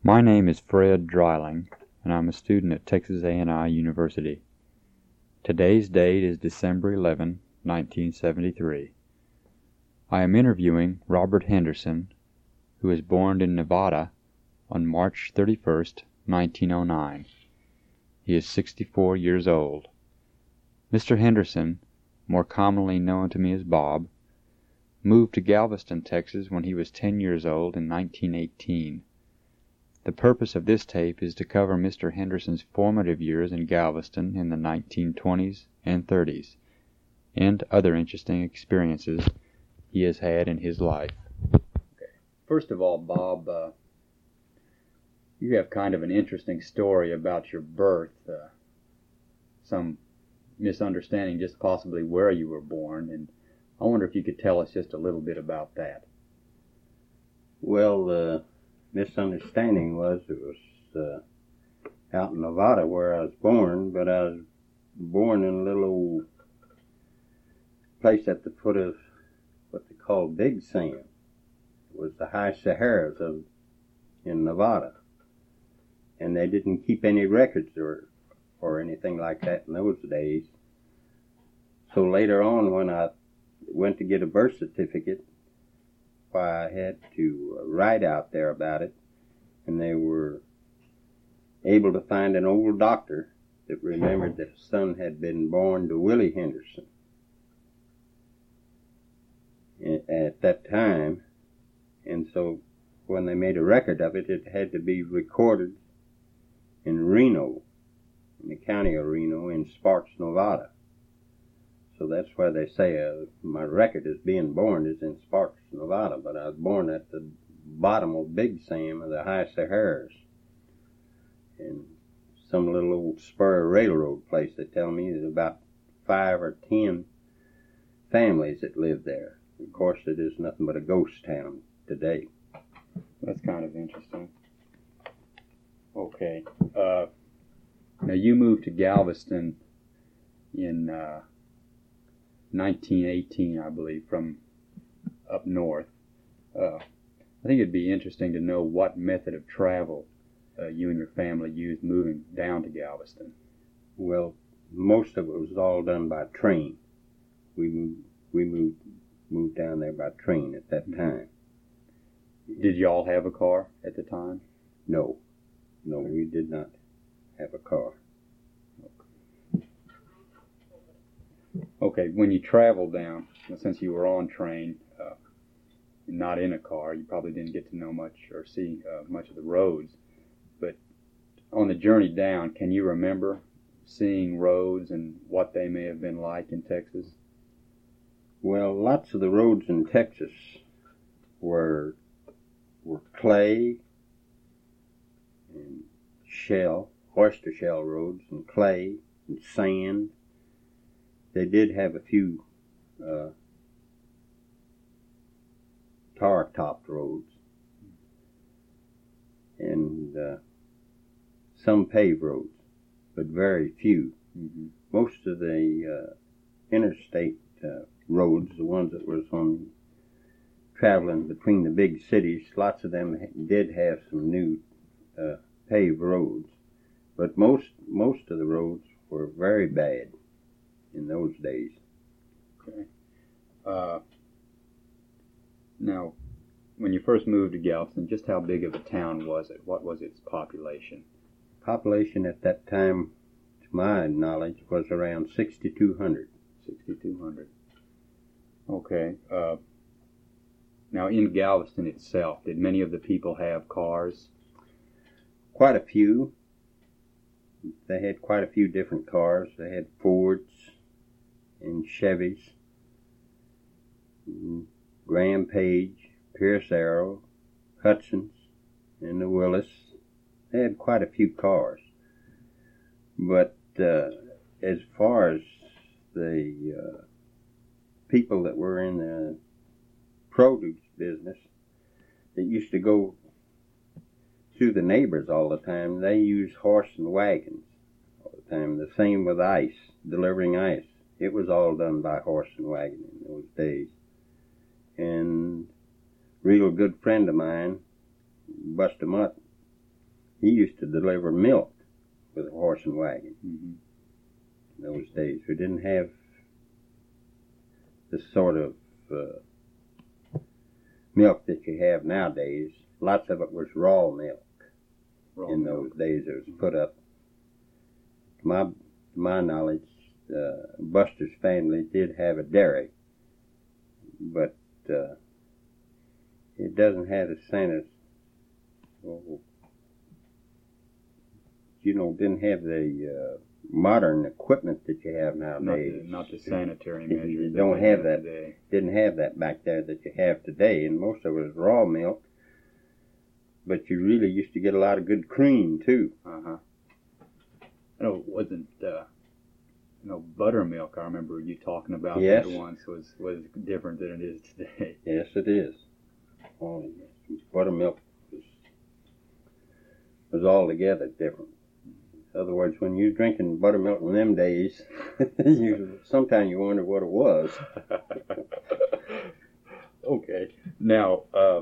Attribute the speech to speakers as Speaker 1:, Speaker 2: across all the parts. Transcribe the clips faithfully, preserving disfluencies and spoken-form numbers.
Speaker 1: My name is Fred Dreiling, and I'm a student at Texas A and I University. Today's date is December eleventh, nineteen seventy-three. I am interviewing Robert Henderson, who was born in Nevada on March thirty-first, nineteen oh nine. He is sixty-four years old. Mister Henderson, more commonly known to me as Bob, moved to Galveston, Texas when he was ten years old in nineteen eighteen. The purpose of this tape is to cover Mister Henderson's formative years in Galveston in the nineteen twenties and thirties, and other interesting experiences he has had in his life. Okay. First of all, Bob, uh, you have kind of an interesting story about your birth. Uh, some misunderstanding just possibly where you were born, and I wonder if you could tell us just a little bit about that.
Speaker 2: Well, the misunderstanding was it was uh, out in Nevada where I was born, but I was born in a little old place at the foot of what they call Big Sam. It was the high Saharas of in Nevada, and they didn't keep any records or or anything like that in those days. So later on, when I went to get a birth certificate, why I had to write out there about it, and they were able to find an old doctor that remembered that his son had been born to Willie Henderson at that time, and so when they made a record of it, it had to be recorded in Reno, in the county of Reno, in Sparks, Nevada. So that's why they say uh, my record as being born is in Sparks, Nevada, but I was born at the bottom of Big Sam of the High Saharas, in some little old spur railroad place. They tell me there's about five or ten families that live there. Of course, it is nothing but a ghost town today.
Speaker 1: That's kind of interesting. Okay. Uh, now, you moved to Galveston in uh, nineteen eighteen, I believe, from up north. Uh, I think it'd be interesting to know what method of travel uh, you and your family used moving down to Galveston.
Speaker 2: Well, most of it was all done by train. We moved, we moved, moved down there by train at that time.
Speaker 1: Did you all have a car at the time?
Speaker 2: No. No, we did not have a car.
Speaker 1: Okay, when you traveled down, since you were on train, uh, not in a car, you probably didn't get to know much or see uh, much of the roads. But on the journey down, can you remember seeing roads and what they may have been like in Texas?
Speaker 2: Well, lots of the roads in Texas were were clay and shell, oyster shell roads, and clay and sand. They did have a few uh, tar-topped roads and uh, some paved roads, but very few. Mm-hmm. Most of the uh, interstate uh, roads, the ones that was on traveling between the big cities, lots of them did have some new uh, paved roads, but most most of the roads were very bad in those days.
Speaker 1: Okay. Uh, now, when you first moved to Galveston, just how big of a town was it? What was its population?
Speaker 2: Population at that time, to my knowledge, was around sixty-two hundred.
Speaker 1: sixty-two hundred. Okay. Uh, now, in Galveston itself, did many of the people have cars?
Speaker 2: Quite a few. They had quite a few different cars. They had Fords and Chevys, and Graham Page, Pierce Arrow, Hudson's, and the Willis. They had quite a few cars. But uh, as far as the uh, people that were in the produce business that used to go through the neighbors all the time, they used horse and wagons all the time. The same with ice, delivering ice. It was all done by horse and wagon in those days. And a real good friend of mine, Buster Mutt, he used to deliver milk with a horse and wagon.
Speaker 1: Mm-hmm.
Speaker 2: In those days, we didn't have the sort of uh, milk that you have nowadays. Lots of it was raw milk.
Speaker 1: Raw
Speaker 2: in
Speaker 1: milk.
Speaker 2: those days. It was put up. To my, to my knowledge, uh, Buster's family did have a dairy, but uh, it doesn't have the same as, well, you know, didn't have the uh, modern equipment that you have nowadays.
Speaker 1: Not the, not the sanitary
Speaker 2: It-
Speaker 1: measures.
Speaker 2: You
Speaker 1: that
Speaker 2: don't
Speaker 1: they
Speaker 2: have that.
Speaker 1: today.
Speaker 2: Didn't have that back there that you have today, and most of it was raw milk. But you really used to get a lot of good cream too.
Speaker 1: Uh-huh. I know it wasn't, uh, you know, buttermilk, I remember you talking about
Speaker 2: Yes.
Speaker 1: that once, was, was different than it is today.
Speaker 2: Yes, it is. Oh, yes. Buttermilk was, was altogether different. In other words, when you're drinking buttermilk in them days, you, sometimes you wonder what it was.
Speaker 1: Okay. Now, uh,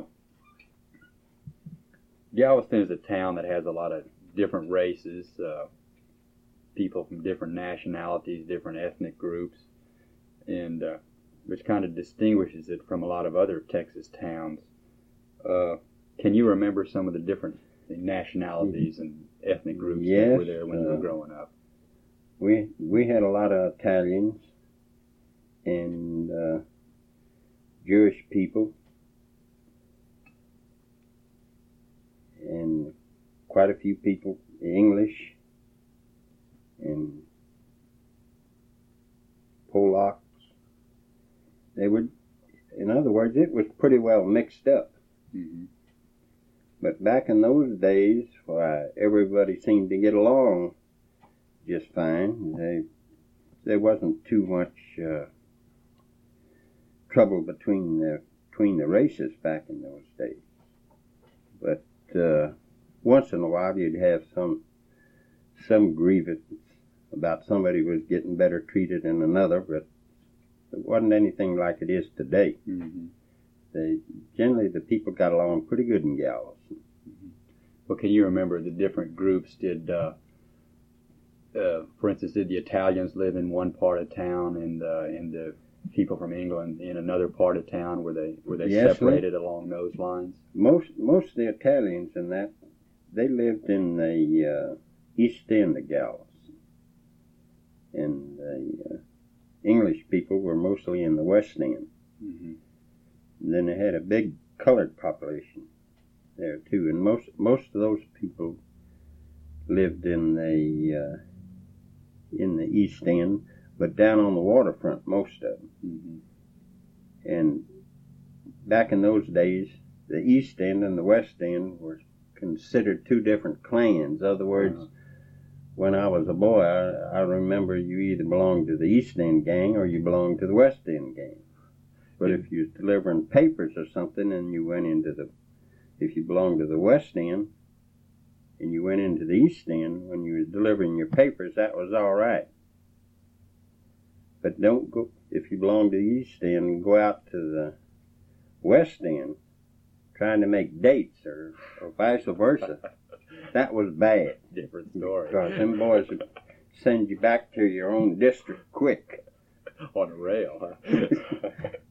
Speaker 1: Galveston is a town that has a lot of different races, uh, people from different nationalities, different ethnic groups, and uh, which kind of distinguishes it from a lot of other Texas towns. Uh, can you remember some of the different nationalities and ethnic groups
Speaker 2: Yes,
Speaker 1: that were there when you
Speaker 2: uh,
Speaker 1: were growing up?
Speaker 2: We we had a lot of Italians and uh, Jewish people and quite a few people English and Polacks. They were, in other words, it was pretty well mixed up.
Speaker 1: Mm-hmm.
Speaker 2: But back in those days, why, everybody seemed to get along just fine. They, there wasn't too much uh, trouble between the between the races back in those days. But uh, once in a while, you'd have some some grievance about somebody was getting better treated than another, but it wasn't anything like it is today.
Speaker 1: Mm-hmm.
Speaker 2: They generally the people got along pretty good in Galveston.
Speaker 1: Well, can you remember the different groups? Did, uh, uh, for instance, did the Italians live in one part of town, and uh, and the people from England in another part of town? Were they were they
Speaker 2: Yes,
Speaker 1: separated along those lines?
Speaker 2: Most most of the Italians in that they lived in the uh, east end of Galveston, and the uh, English people were mostly in the west end.
Speaker 1: Mm-hmm.
Speaker 2: And then they had a big colored population there too, and most most of those people lived in the uh, in the east end, but down on the waterfront, most of them.
Speaker 1: Mm-hmm.
Speaker 2: And back in those days, the east end and the west end were considered two different clans. In other words,
Speaker 1: Uh-huh.
Speaker 2: when I was a boy, I, I remember you either belonged to the east end gang or you belonged to the west end gang. But if you was delivering papers or something and you went into the, if you belonged to the west end and you went into the east end when you was delivering your papers, that was all right. But don't go, if you belong to the east end, go out to the west end trying to make dates or, or vice versa. That was bad.
Speaker 1: Different story.
Speaker 2: Because them boys would send you back to your own district quick.
Speaker 1: On a rail, huh?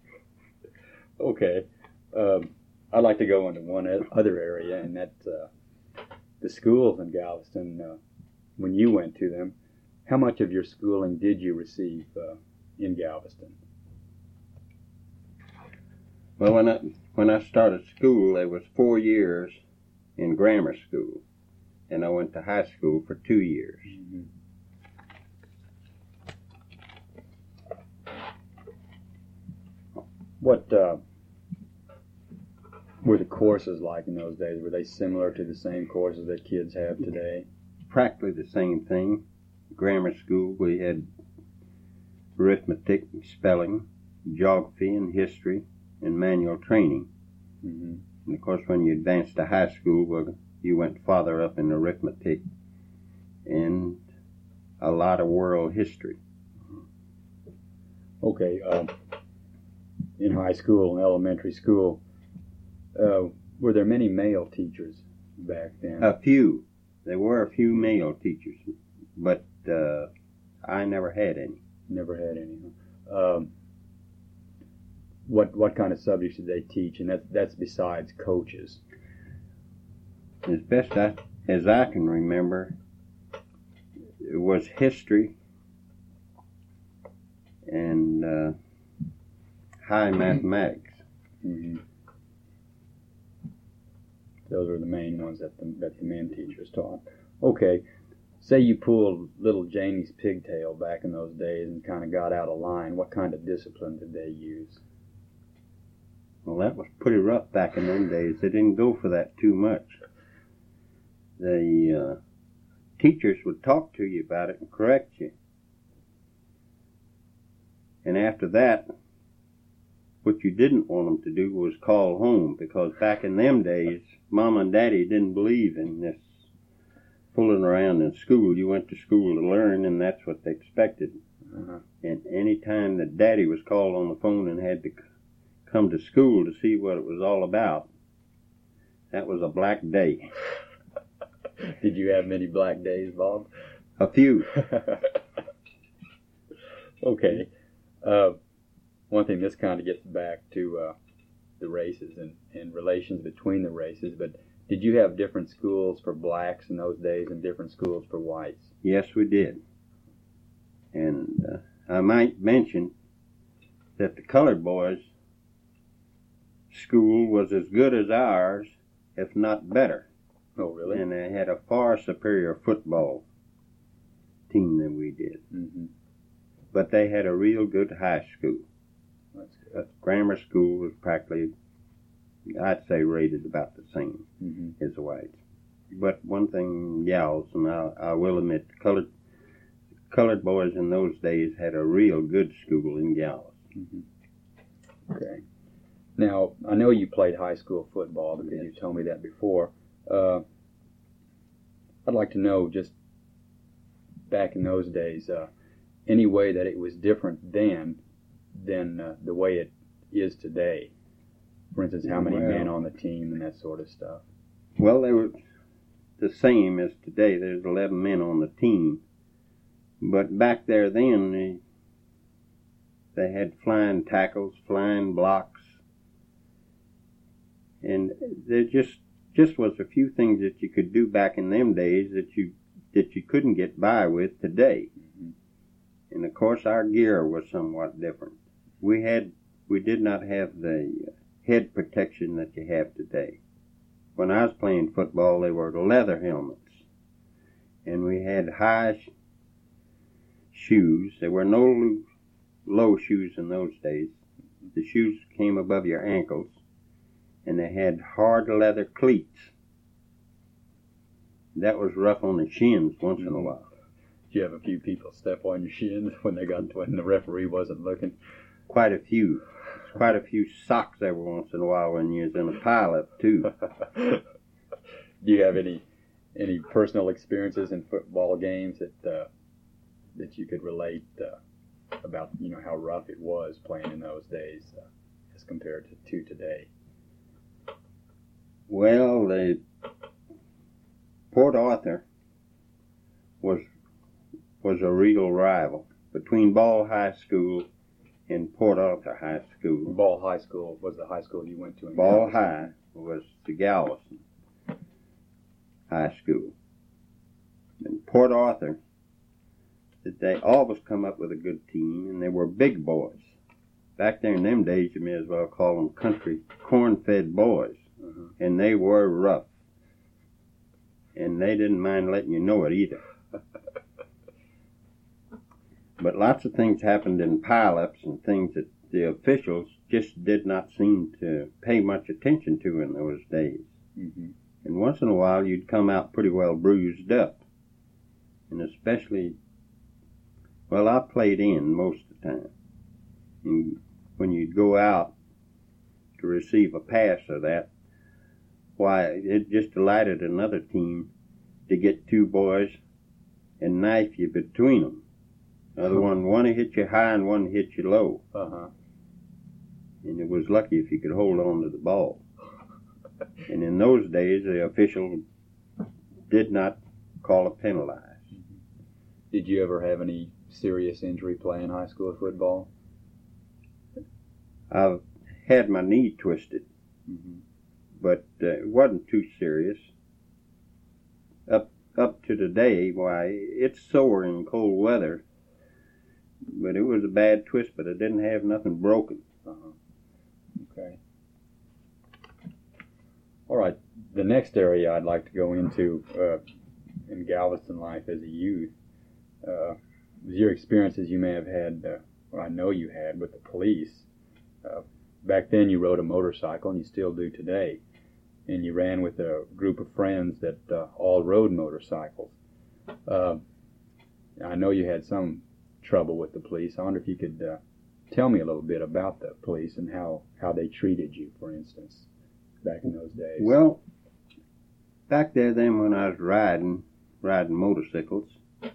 Speaker 1: Okay. Um, I'd like to go into one other area, and that's uh, the schools in Galveston. Uh, when you went to them, how much of your schooling did you receive uh, in Galveston?
Speaker 2: Well, when I when I started school, there was four years in grammar school, and I went to high school for two years.
Speaker 1: Mm-hmm. What uh, were the courses like in those days? Were they similar to the same courses that kids have today?
Speaker 2: Practically the same thing. Grammar school, we had arithmetic, spelling, geography, and history, and manual training.
Speaker 1: Mm-hmm.
Speaker 2: And of course, when you advanced to high school, well, you went farther up in arithmetic and a lot of world history.
Speaker 1: Okay. Uh, in high school and elementary school, uh, were there many male teachers back then?
Speaker 2: A few, There were a few male teachers, but uh, I never had any.
Speaker 1: Never had any. Um, what what kind of subjects did they teach? And that's that's besides coaches.
Speaker 2: As best I, as I can remember, it was history and uh, high mathematics.
Speaker 1: Mm-hmm. Those are the main ones that the, that the men teachers taught. Okay, say you pulled little Janie's pigtail back in those days and kind of got out of line. What kind of discipline did they use?
Speaker 2: Well, that was pretty rough back in them days. They didn't go for that too much. The uh, teachers would talk to you about it and correct you. And after that, what you didn't want them to do was call home, because back in them days, Mom and Daddy didn't believe in this fooling around in school. You went to school to learn, and that's what they expected. Uh-huh. And any time that Daddy was called on the phone and had to come to school to see what it was all about, that was a black day.
Speaker 1: Did you have many black days, Bob?
Speaker 2: A few.
Speaker 1: Okay. Uh, one thing, this kind of gets back to uh, the races and, and relations between the races, but did you have different schools for blacks in those days and different schools for whites?
Speaker 2: Yes, we did. And uh, I might mention that the colored boys' school was as good as ours, if not better.
Speaker 1: Oh, really?
Speaker 2: And they had a far superior football team than we did.
Speaker 1: Mm-hmm.
Speaker 2: But they had a real good high school.
Speaker 1: That's good.
Speaker 2: Uh, grammar school was practically, I'd say, rated about the same
Speaker 1: mm-hmm. as
Speaker 2: the whites. But one thing, gals, and I, I will admit, colored colored boys in those days had a real good school in Gallup.
Speaker 1: Mm-hmm. Okay. Now, I know you played high school football because yes. you told me that before. Uh, I'd like to know, just back in those days, uh, any way that it was different then than uh, the way it is today. For instance, how many
Speaker 2: well,
Speaker 1: men on the team and that sort of stuff.
Speaker 2: Well, they were the same as today. There's eleven men on the team. But back there then, they, they had flying tackles, flying blocks, and there just just was a few things that you could do back in them days that you that you couldn't get by with today. Mm-hmm. And of course, our gear was somewhat different. We had we did not have the head protection that you have today. When I was playing football, they were leather helmets, and we had high sh- shoes. There were no low, low shoes in those days. The shoes came above your ankles, and they had hard leather cleats. That was rough on the shins once mm-hmm. in a while.
Speaker 1: Did you have a few people step on your shins when they got when the referee wasn't looking?
Speaker 2: Quite a few. Quite a few socks every once in a while when you was in a pile-up, too.
Speaker 1: Do you have any any personal experiences in football games that uh, that you could relate uh, about, you know, how rough it was playing in those days uh, as compared to, to today?
Speaker 2: Well, the Port Arthur was was a real rival between Ball High School and Port Arthur High School.
Speaker 1: Ball High School was the high school you went to in
Speaker 2: Ball
Speaker 1: Galveston.
Speaker 2: High was the Galveston High School. And Port Arthur, they always come up with a good team, and they were big boys. Back there in them days, you may as well call them country corn-fed boys. Uh-huh. And they were rough. And they didn't mind letting you know it either. But lots of things happened in pile-ups and things that the officials just did not seem to pay much attention to in those days. Mm-hmm. And once in a while, you'd come out pretty well bruised up. And especially, well, I played in most of the time. And when you'd go out to receive a pass or that, why, it just delighted another team to get two boys and knife you between them. Another one, one hit you high and one hit you low.
Speaker 1: Uh-huh.
Speaker 2: And it was lucky if you could hold on to the ball. And in those days, the official did not call it penalized.
Speaker 1: Mm-hmm. Did you ever have any serious injury playing high school football?
Speaker 2: I've had my knee twisted, mm-hmm. but uh, it wasn't too serious. Up up to today, why, it's sore in cold weather, but it was a bad twist, but I didn't have nothing broken.
Speaker 1: Uh-huh. Okay. All right. The next area I'd like to go into uh, in Galveston life as a youth uh, was your experiences you may have had, uh, or I know you had, with the police. Uh, back then you rode a motorcycle, and you still do today, and you ran with a group of friends that uh, all rode motorcycles. Uh, I know you had some trouble with the police. I wonder if you could uh, tell me a little bit about the police and how, how they treated you, for instance, back in those days.
Speaker 2: Well, back there then when I was riding, riding motorcycles,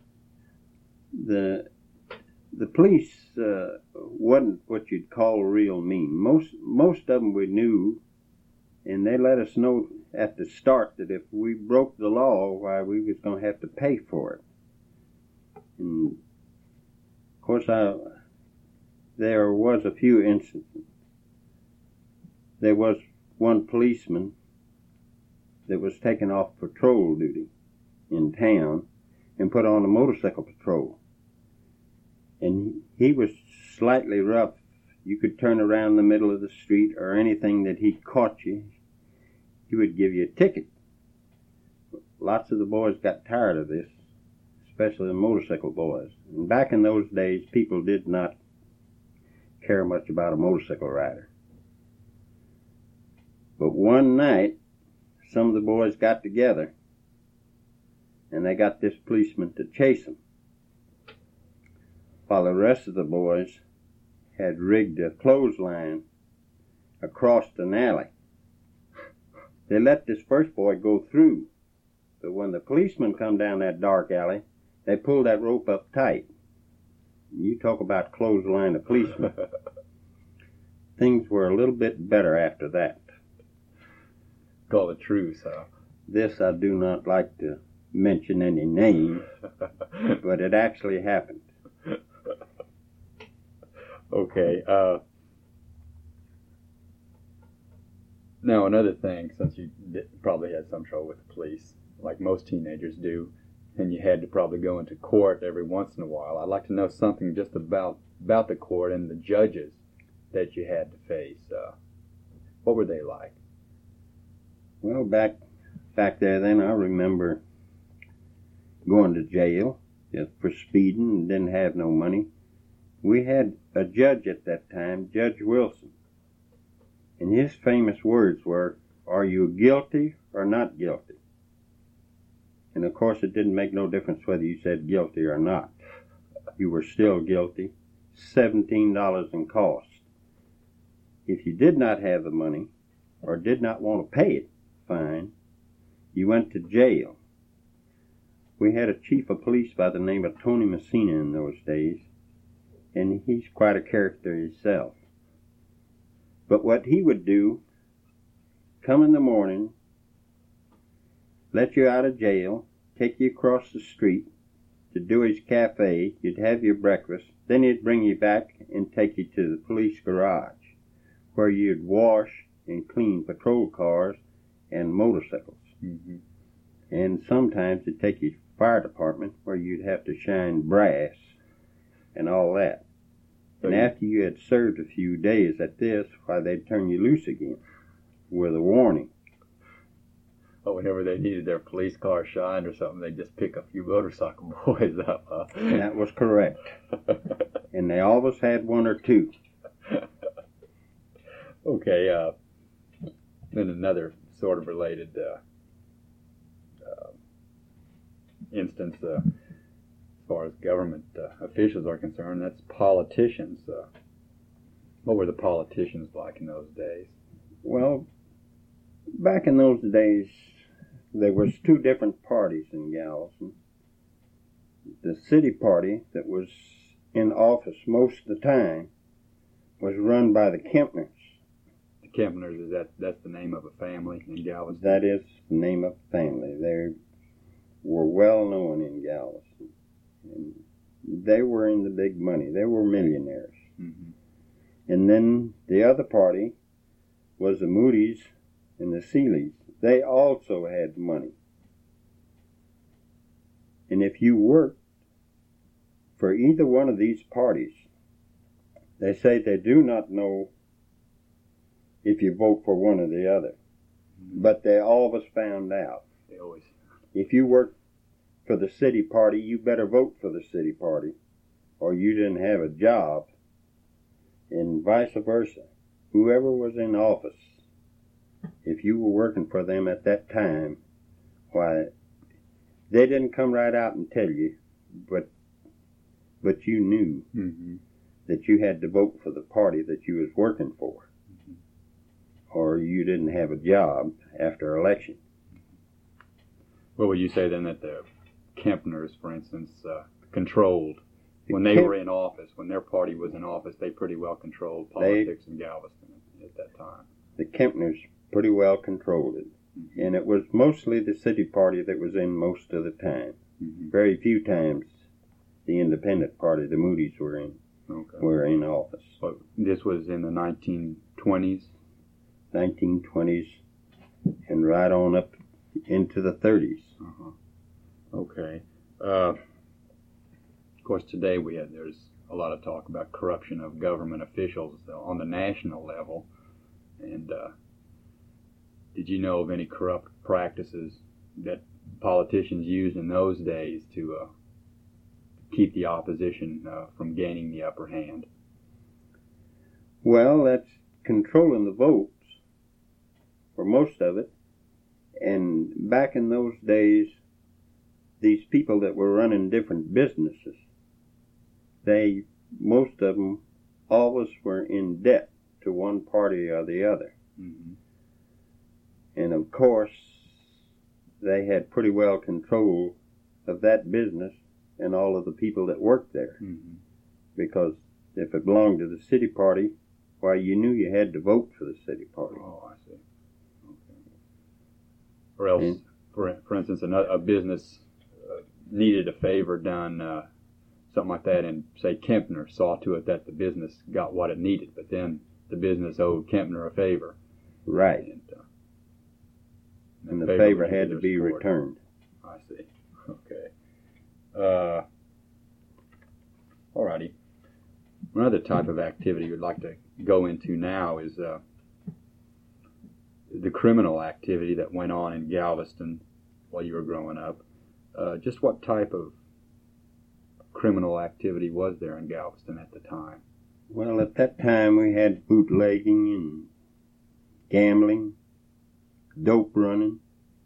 Speaker 2: the the police uh, wasn't what you'd call real mean. Most most of them we knew, and they let us know at the start that if we broke the law, why, we was going to have to pay for it. And of course, I there was a few instances. There was one policeman that was taken off patrol duty in town and put on a motorcycle patrol. And he was slightly rough. You could turn around the middle of the street or anything that he caught you, he would give you a ticket. Lots of the boys got tired of this, especially the motorcycle boys. And back in those days, people did not care much about a motorcycle rider. But one night, some of the boys got together, and they got this policeman to chase them, while the rest of the boys had rigged a clothesline across an alley. They let this first boy go through, but when the policeman come down that dark alley, they pulled that rope up tight. You talk about clothesline a policeman. Things were a little bit better after that.
Speaker 1: Call the truth, huh?
Speaker 2: This I do not like to mention any names, but it actually happened.
Speaker 1: Okay. Uh, now, another thing, since you did, probably had some trouble with the police, like most teenagers do, and you had to probably go into court every once in a while, I'd like to know something just about, about the court and the judges that you had to face. Uh, what were they like?
Speaker 2: Well, back back there then, I remember going to jail just for speeding and didn't have no money. We had a judge at that time, Judge Wilson, and his famous words were, "Are you guilty or not guilty?" And of course it didn't make no difference whether you said guilty or not. You were still guilty. seventeen dollars in cost. If you did not have the money or did not want to pay it, fine, you went to jail. We had a chief of police by the name of Tony Messina in those days, and he's quite a character himself. But what he would do, come in the morning, let you out of jail, take you across the street to Dewey's Cafe, you'd have your breakfast, then he'd bring you back and take you to the police garage, where you'd wash and clean patrol cars and motorcycles. Mm-hmm. And sometimes it'd take you to the fire department, where you'd have to shine brass and all that. And after you had served a few days at this, why, they'd turn you loose again with a warning.
Speaker 1: Oh, whenever they needed their police car shined or something, they'd just pick a few motorcycle boys up, huh?
Speaker 2: That was correct. And they always had one or two.
Speaker 1: Okay, uh, then another sort of related uh, uh, instance, uh, as far as government uh, officials are concerned, that's politicians. Uh, what were the politicians like in those days?
Speaker 2: Well, back in those days, there was two different parties in Galveston. The city party that was in office most of the time was run by the Kempners.
Speaker 1: The Kempners, is that that's the name of a family in Galveston?
Speaker 2: That is the name of the family. They're were well known in Galveston. And they were in the big money. They were millionaires.
Speaker 1: Mm-hmm.
Speaker 2: And then the other party was the Moody's and the Seeleys. They also had money. And if you worked for either one of these parties, they say they do not know if you vote for one or the other.
Speaker 1: Mm-hmm.
Speaker 2: But they always found out.
Speaker 1: They always.
Speaker 2: If you worked for the city party, you better vote for the city party, or you didn't have a job, and vice versa. Whoever was in office, if you were working for them at that time, why, they didn't come right out and tell you, but but you knew
Speaker 1: mm-hmm.
Speaker 2: that you had to vote for the party that you was working for, mm-hmm. or you didn't have a job after election.
Speaker 1: Well, would you say then that the Kempners, for instance, uh, controlled, when they
Speaker 2: Kemp-
Speaker 1: were in office, when their party was in office, they pretty well controlled politics
Speaker 2: they,
Speaker 1: in Galveston at that time?
Speaker 2: The Kempners pretty well controlled it. Mm-hmm. And it was mostly the city party that was in most of the time.
Speaker 1: Mm-hmm.
Speaker 2: Very few times the independent party, the Moody's, were in
Speaker 1: okay.
Speaker 2: were in office.
Speaker 1: But this was in the nineteen twenties?
Speaker 2: nineteen twenties, and right on up into the thirties.
Speaker 1: Uh-huh. Okay. Uh, of course, today we had there's a lot of talk about corruption of government officials on the national level. And uh, did you know of any corrupt practices that politicians used in those days to uh, keep the opposition uh, from gaining the upper hand?
Speaker 2: Well, that's controlling the votes for most of it. And back in those days, these people that were running different businesses, they, most of them, always were in debt to one party or the other.
Speaker 1: Mm-hmm.
Speaker 2: And of course, they had pretty well control of that business and all of the people that worked there.
Speaker 1: Mm-hmm.
Speaker 2: Because if it belonged to the city party, why, you knew you had to vote for the city party.
Speaker 1: Oh, I see. Okay. Or else, and, for for instance, a, a business uh, needed a favor done, uh, something like that, and say Kempner saw to it that the business got what it needed, but then the business owed Kempner a favor.
Speaker 2: Right.
Speaker 1: And, uh,
Speaker 2: and the favor, favor had to be support. returned.
Speaker 1: I see. Okay. Uh, alrighty. Another type of activity we'd like to go into now is uh, the criminal activity that went on in Galveston while you were growing up. Uh, just what type of criminal activity was there in Galveston at the time?
Speaker 2: Well, at that time we had bootlegging and gambling, dope running,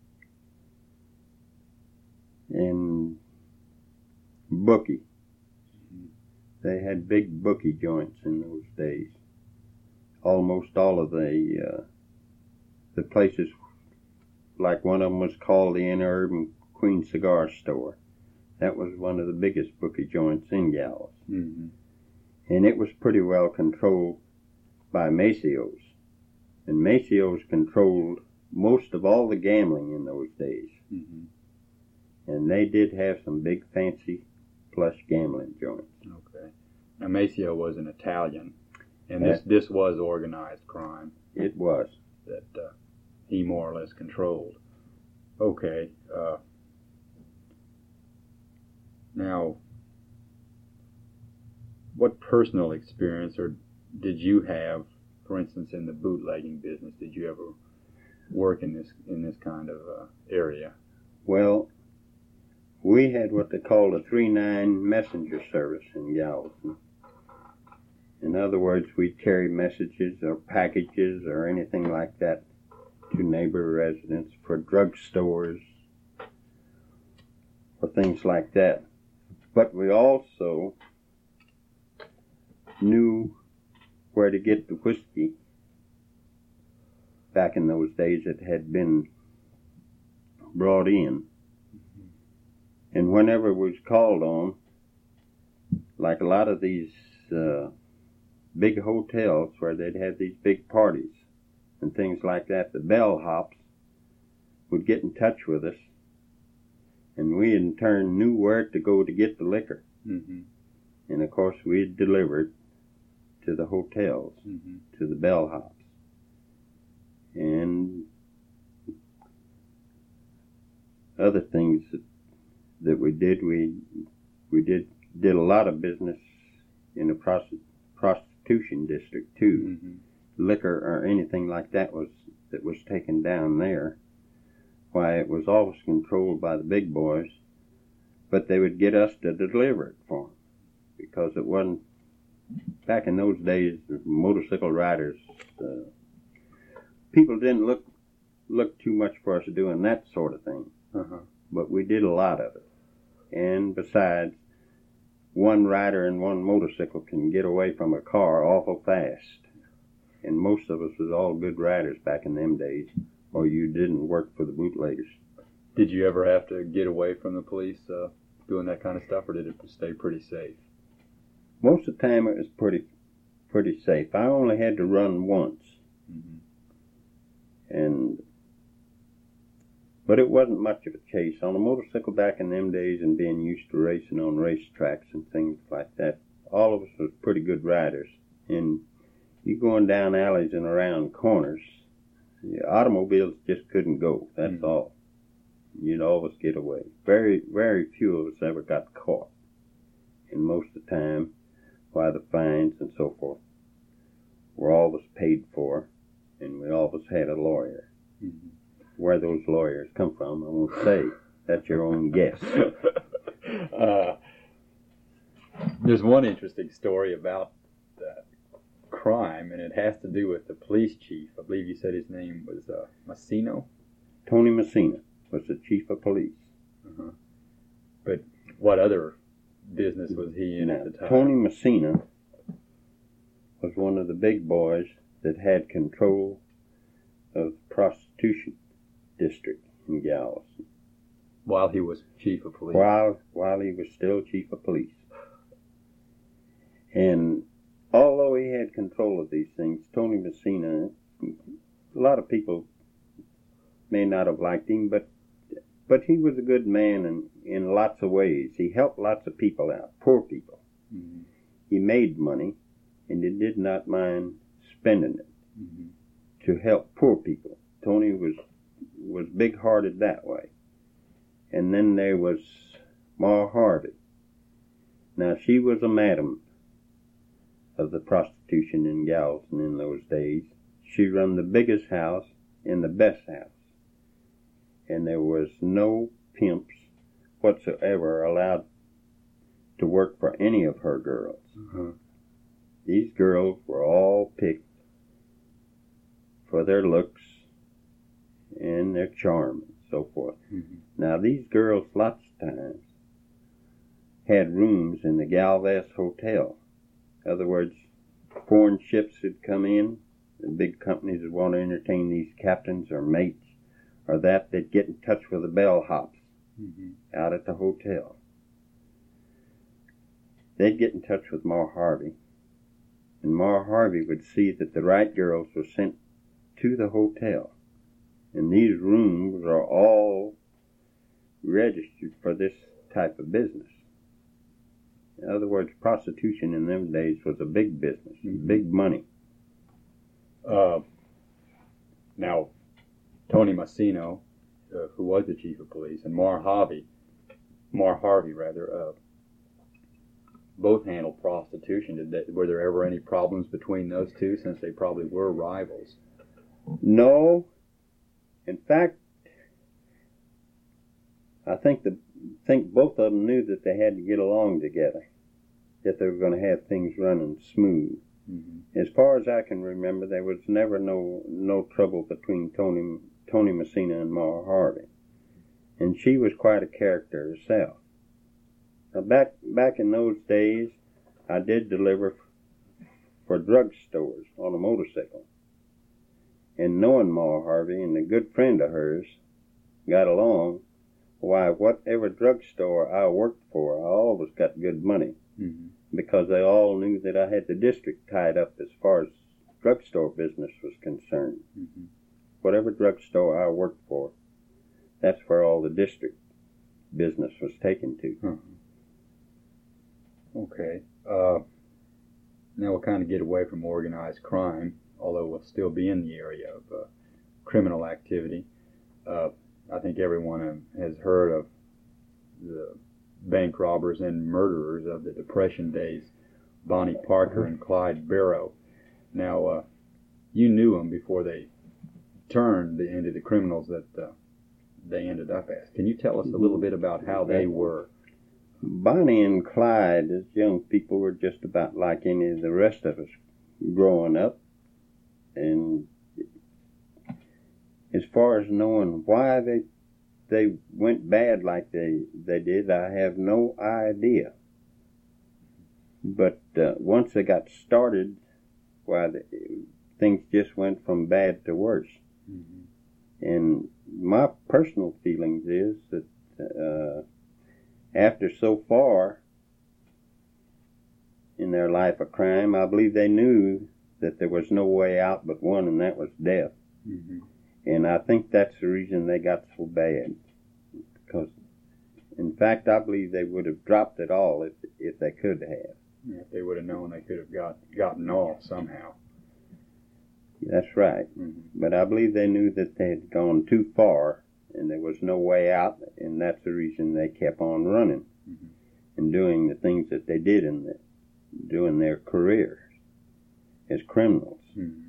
Speaker 2: and bookie. They had big bookie joints in those days. Almost all of the uh, the places, like one of them was called the Inner Urban Queen Cigar Store. That was one of the biggest bookie joints in Galveston.
Speaker 1: Mm-hmm.
Speaker 2: And it was pretty well controlled by Macios. And Macios controlled most of all the gambling in those days.
Speaker 1: Mm-hmm. And
Speaker 2: they did have some big fancy plush gambling joints.
Speaker 1: Okay. Now Maceo was an Italian, and this, this was organized crime.
Speaker 2: It was.
Speaker 1: That uh, he more or less controlled. Okay. Uh, now, what personal experience or did you have, for instance, in the bootlegging business? Did you ever work in this in this kind of uh, area?
Speaker 2: Well, we had what they called a three nine messenger service in Galveston. In other words, we'd carry messages or packages or anything like that to neighbor residents for drugstores or things like that. But we also knew where to get the whiskey. Back in those days, it had been brought in. And whenever it was called on, like a lot of these uh, big hotels where they'd have these big parties and things like that, the bellhops would get in touch with us And we in turn knew where to go to get the liquor.
Speaker 1: Mm-hmm.
Speaker 2: And of course we'd deliver it to the hotels,
Speaker 1: Mm-hmm.
Speaker 2: to the bellhops. And other things that, that we did, we we did did a lot of business in the prosti- prostitution district too.
Speaker 1: Mm-hmm.
Speaker 2: Liquor or anything like that was that was taken down there. Why, it was always controlled by the big boys, but they would get us to deliver it for them because it wasn't. Back in those days, the motorcycle riders, uh, people didn't look look too much for us doing that sort of thing.
Speaker 1: Uh-huh.
Speaker 2: But we did a lot of it. And besides, one rider and one motorcycle can get away from a car awful fast. And most of us was all good riders back in them days, or you didn't work for the bootleggers.
Speaker 1: Did you ever have to get away from the police uh, doing that kind of stuff, or did it stay pretty safe?
Speaker 2: Most of the time it was pretty pretty safe. I only had to run once.
Speaker 1: Mm-hmm.
Speaker 2: And but it wasn't much of a chase. On a motorcycle back in them days and being used to racing on racetracks and things like that, all of us was pretty good riders. And you going down alleys and around corners, the automobiles just couldn't go. That's mm-hmm. all. You'd always get away. Very, very few of us ever got caught. And most of the time, why the fines and so forth were always paid for, and we always had a lawyer.
Speaker 1: Mm-hmm.
Speaker 2: Where those lawyers come from, I won't say. That's your own guess.
Speaker 1: uh, there's one interesting story about that crime, and it has to do with the police chief. I believe you said his name was uh, Messina?
Speaker 2: Tony Messina was the chief of police.
Speaker 1: Uh-huh. But what other business was he in
Speaker 2: now,
Speaker 1: at the time?
Speaker 2: Tony Messina was one of the big boys that had control of prostitution district in Galveston.
Speaker 1: While he was chief of police?
Speaker 2: While, while he was still chief of police. And although he had control of these things, Tony Messina, a lot of people may not have liked him, but but he was a good man in, in lots of ways. He helped lots of people out, poor people.
Speaker 1: Mm-hmm.
Speaker 2: He made money, and he did not mind spending it
Speaker 1: mm-hmm.
Speaker 2: to help poor people. Tony was was big-hearted that way. And then there was Ma Harvey. Now, she was a madam of the prostitution in Galveston in those days. She run the biggest house and the best house. And there was no pimps whatsoever allowed to work for any of her girls.
Speaker 1: Uh-huh.
Speaker 2: These girls were all picked for their looks and their charm and so forth.
Speaker 1: Mm-hmm.
Speaker 2: Now, these girls lots of times had rooms in the Galvez Hotel. In other words, foreign ships would come in, and big companies would want to entertain these captains or mates, or that they'd get in touch with the bellhops
Speaker 1: mm-hmm.
Speaker 2: out at the hotel. They'd get in touch with Ma Harvey, and Ma Harvey would see that the right girls were sent to the hotel. And these rooms are all registered for this type of business. In other words, prostitution in them days was a big business,
Speaker 1: mm-hmm.
Speaker 2: big money.
Speaker 1: Uh, now, Tony Messina, uh, who was the chief of police, and Mar Harvey, Mar Harvey rather, uh, both handled prostitution. Did they, were there ever any problems between those two, since they probably were rivals?
Speaker 2: No. In fact, I think the think both of them knew that they had to get along together, that they were going to have things running smooth.
Speaker 1: Mm-hmm.
Speaker 2: As far as I can remember, there was never no no trouble between Tony Tony Messina and Ma Harvey, and she was quite a character herself. Now, back back in those days, I did deliver for drugstores on a motorcycle. And knowing Ma Harvey and a good friend of hers got along, why, whatever drugstore I worked for, I always got good money.
Speaker 1: Mm-hmm.
Speaker 2: Because they all knew that I had the district tied up as far as drugstore business was concerned.
Speaker 1: Mm-hmm.
Speaker 2: Whatever drugstore I worked for, that's where all the district business was taken to.
Speaker 1: Huh. Okay. Uh, now we'll kind of get away from organized crime, although we'll still be in the area of uh, criminal activity. Uh, I think everyone has heard of the bank robbers and murderers of the Depression days, Bonnie Parker and Clyde Barrow. Now, uh, you knew them before they turned into the criminals that uh, they ended up as. Can you tell us a little bit about how they were?
Speaker 2: Bonnie and Clyde, as young people, were just about like any of the rest of us growing up. And as far as knowing why they they went bad like they, they did, I have no idea. But uh, once they got started, why the, things just went from bad to worse. Mm-hmm. And my personal feelings is that uh, after so far in their life of crime, I believe they knew that there was no way out but one, and that was death. Mm-hmm. And I think that's the reason they got so bad. Because, in fact, I believe they would have dropped it all if if they could have.
Speaker 1: Yeah, if they would have known, they could have got gotten off somehow.
Speaker 2: That's right. Mm-hmm. But I believe they knew that they had gone too far, and there was no way out, and that's the reason they kept on running mm-hmm. and doing the things that they did in the, doing their careers as criminals. Mm-hmm.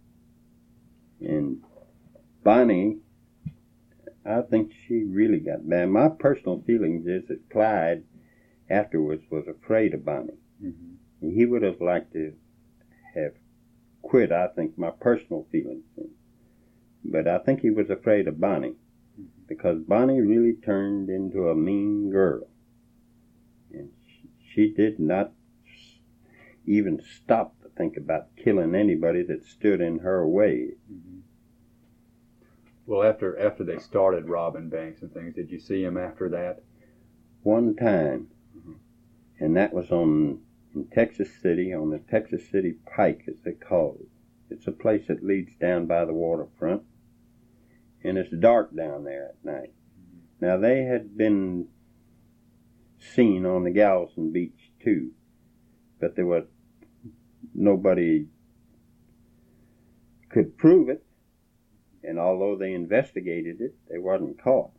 Speaker 2: And Bonnie, I think she really got bad. My personal feelings is that Clyde afterwards was afraid of Bonnie. Mm-hmm. He would have liked to have quit, I think, my personal feelings. But I think he was afraid of Bonnie mm-hmm. because Bonnie really turned into a mean girl. And she, she did not even stop to think about killing anybody that stood in her way. Mm-hmm.
Speaker 1: Well, after after they started robbing banks and things, did you see him after that?
Speaker 2: One time. Mm-hmm. And that was on in Texas City, on the Texas City Pike, as they call it. It's a place that leads down by the waterfront. And it's dark down there at night. Mm-hmm. Now, they had been seen on the Galveston Beach, too. But there was nobody could prove it. And although they investigated it, they wasn't caught.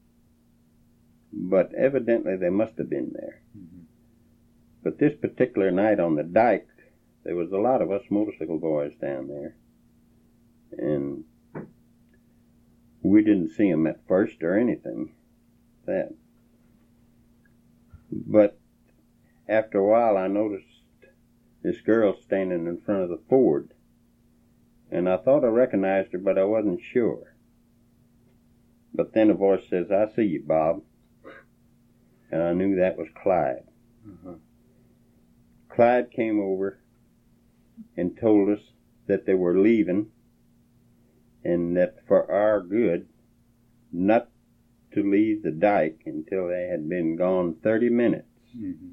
Speaker 2: But evidently they must have been there. Mm-hmm. But this particular night on the dike, there was a lot of us motorcycle boys down there. And we didn't see them at first or anything. That. But after a while I noticed this girl standing in front of the Ford. And I thought I recognized her, but I wasn't sure. But then a voice says, "I see you, Bob." And I knew that was Clyde. Uh-huh. Clyde came over and told us that they were leaving and that for our good not to leave the dike until they had been gone thirty minutes. Mm-hmm.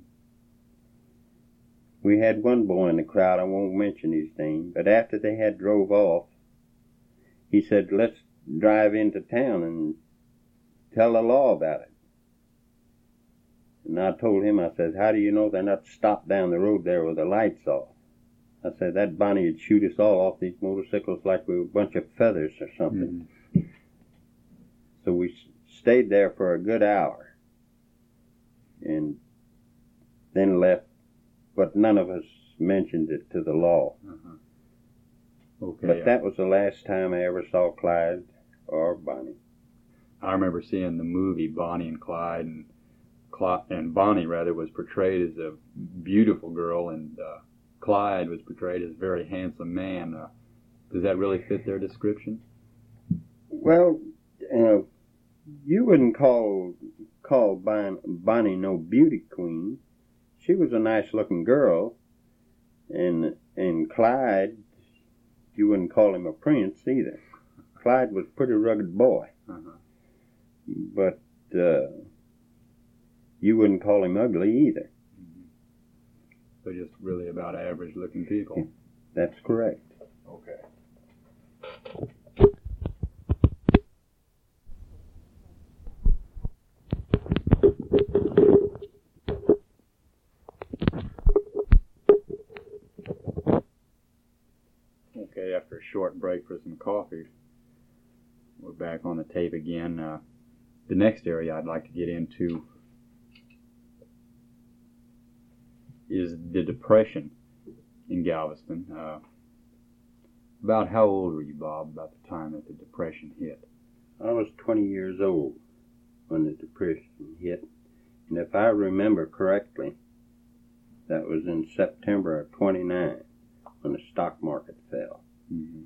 Speaker 2: We had one boy in the crowd, I won't mention his name, but after they had drove off, he said, "Let's drive into town and tell the law about it." And I told him, I said, "How do you know they're not stopped down the road there with the lights off?" I said, "That Bonnie would shoot us all off these motorcycles like we were a bunch of feathers or something." Mm-hmm. So we stayed there for a good hour and then left. But none of us mentioned it to the law. Uh-huh. Okay. But that was the last time I ever saw Clyde or Bonnie.
Speaker 1: I remember seeing the movie Bonnie and Clyde, and Clyde, and Bonnie rather was portrayed as a beautiful girl, and uh, Clyde was portrayed as a very handsome man. Uh, does that really fit their description?
Speaker 2: Well, uh, you wouldn't call call Bon, Bonnie no beauty queen. She was a nice-looking girl, and and Clyde, you wouldn't call him a prince either. Clyde was a pretty rugged boy, uh-huh. but uh, you wouldn't call him ugly either.
Speaker 1: Mm-hmm. So just really about average-looking people.
Speaker 2: That's correct.
Speaker 1: Okay. short break for some coffee. We're back on the tape again. Uh, the next area I'd like to get into is the Depression in Galveston. Uh, about how old were you, Bob, about the time that the Depression hit?
Speaker 2: I was twenty years old when the Depression hit. And if I remember correctly, that was in September of twenty-nine when the stock market fell.
Speaker 1: Mm-hmm.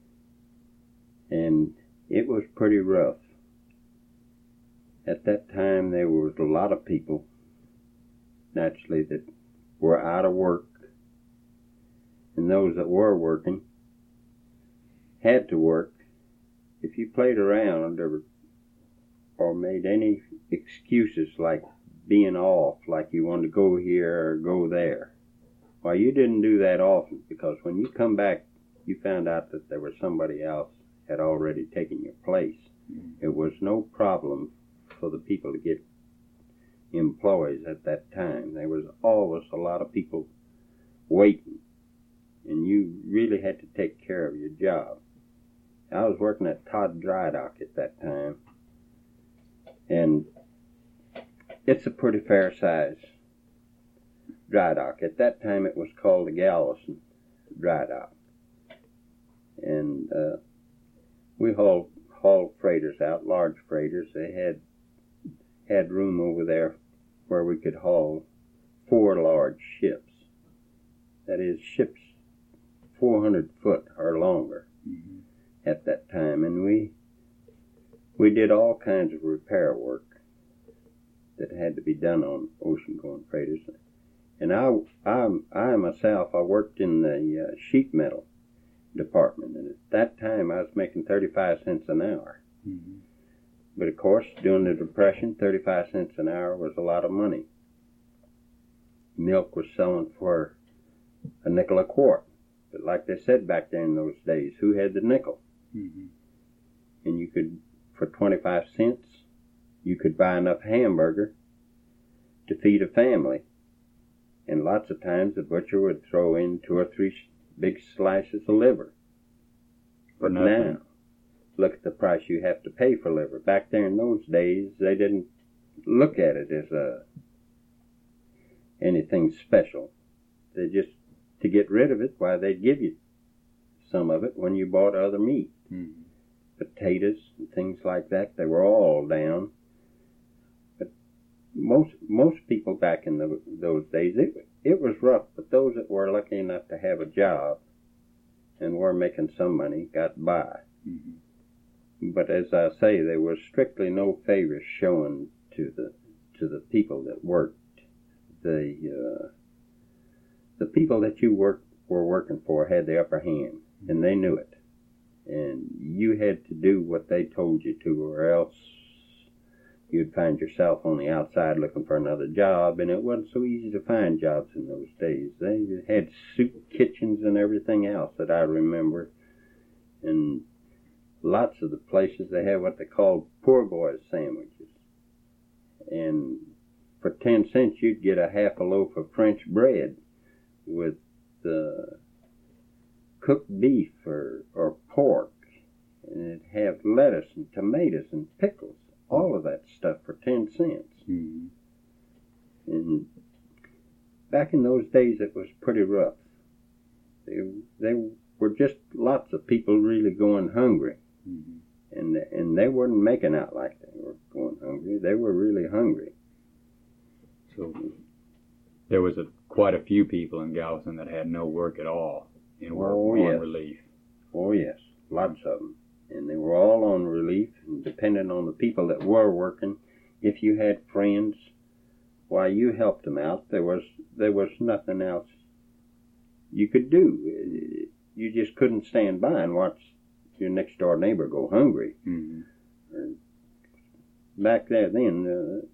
Speaker 2: And it was pretty rough. At that time, there was a lot of people, naturally, that were out of work. And those that were working had to work. If you played around or, or made any excuses like being off, like you wanted to go here or go there, well, you didn't do that often, because when you come back, you found out that there was somebody else had already taken your place.
Speaker 1: Mm-hmm.
Speaker 2: It was no problem for the people to get employees at that time. There was always a lot of people waiting, and you really had to take care of your job. I was working at Todd Dry Dock at that time, and it's a pretty fair size dry dock. At that time it was called the Galveston Dry Dock. And uh, we hauled, hauled freighters out, large freighters. They had had room over there where we could haul four large ships. That is, ships four hundred foot or longer.
Speaker 1: Mm-hmm.
Speaker 2: At that time. And we we did all kinds of repair work that had to be done on ocean-going freighters. And I, I, I myself, I worked in the uh, sheet metal department. And at that time, I was making thirty-five cents an hour.
Speaker 1: Mm-hmm.
Speaker 2: But of course, during the Depression, thirty-five cents an hour was a lot of money. Milk was selling for a nickel a quart. But like they said back there in those days, who had the nickel?
Speaker 1: Mm-hmm.
Speaker 2: And you could, for twenty-five cents, you could buy enough hamburger to feed a family. And lots of times the butcher would throw in two or three big slices of liver. But now, look at the price you have to pay for liver. Back there in those days, they didn't look at it as a, anything special. They just, to get rid of it, why, they'd give you some of it when you bought other meat.
Speaker 1: Mm-hmm.
Speaker 2: Potatoes and things like that, they were all down. But most most people back in the, those days, it, it was rough, but those that were lucky enough to have a job and were making some money got by.
Speaker 1: Mm-hmm.
Speaker 2: But as I say, there was strictly no favors shown to the to the people that worked. The uh, the people that you work, were working for had the upper hand, and they knew it. And you had to do what they told you to, or else you'd find yourself on the outside looking for another job, and it wasn't so easy to find jobs in those days. They had soup kitchens and everything else that I remember. And lots of the places, they had what they called poor boys sandwiches. And for ten cents, you'd get a half a loaf of French bread with uh, cooked beef or, or pork, and it'd have lettuce and tomatoes and pickles, all of that stuff for ten cents.
Speaker 1: Mm-hmm.
Speaker 2: And back in those days, it was pretty rough. They, they were just lots of people really going hungry.
Speaker 1: Mm-hmm.
Speaker 2: And, and they weren't making out like they were going hungry. They were really hungry.
Speaker 1: So there was a, quite a few people in Galveston that had no work at all and were
Speaker 2: Oh,
Speaker 1: on
Speaker 2: yes.
Speaker 1: relief.
Speaker 2: Oh, yes, lots of them. And they were all on relief, and depending on the people that were working, if you had friends, why, you helped them out. There was there was nothing else you could do. You just couldn't stand by and watch your next door neighbor go hungry.
Speaker 1: Mm-hmm.
Speaker 2: Back there then, uh,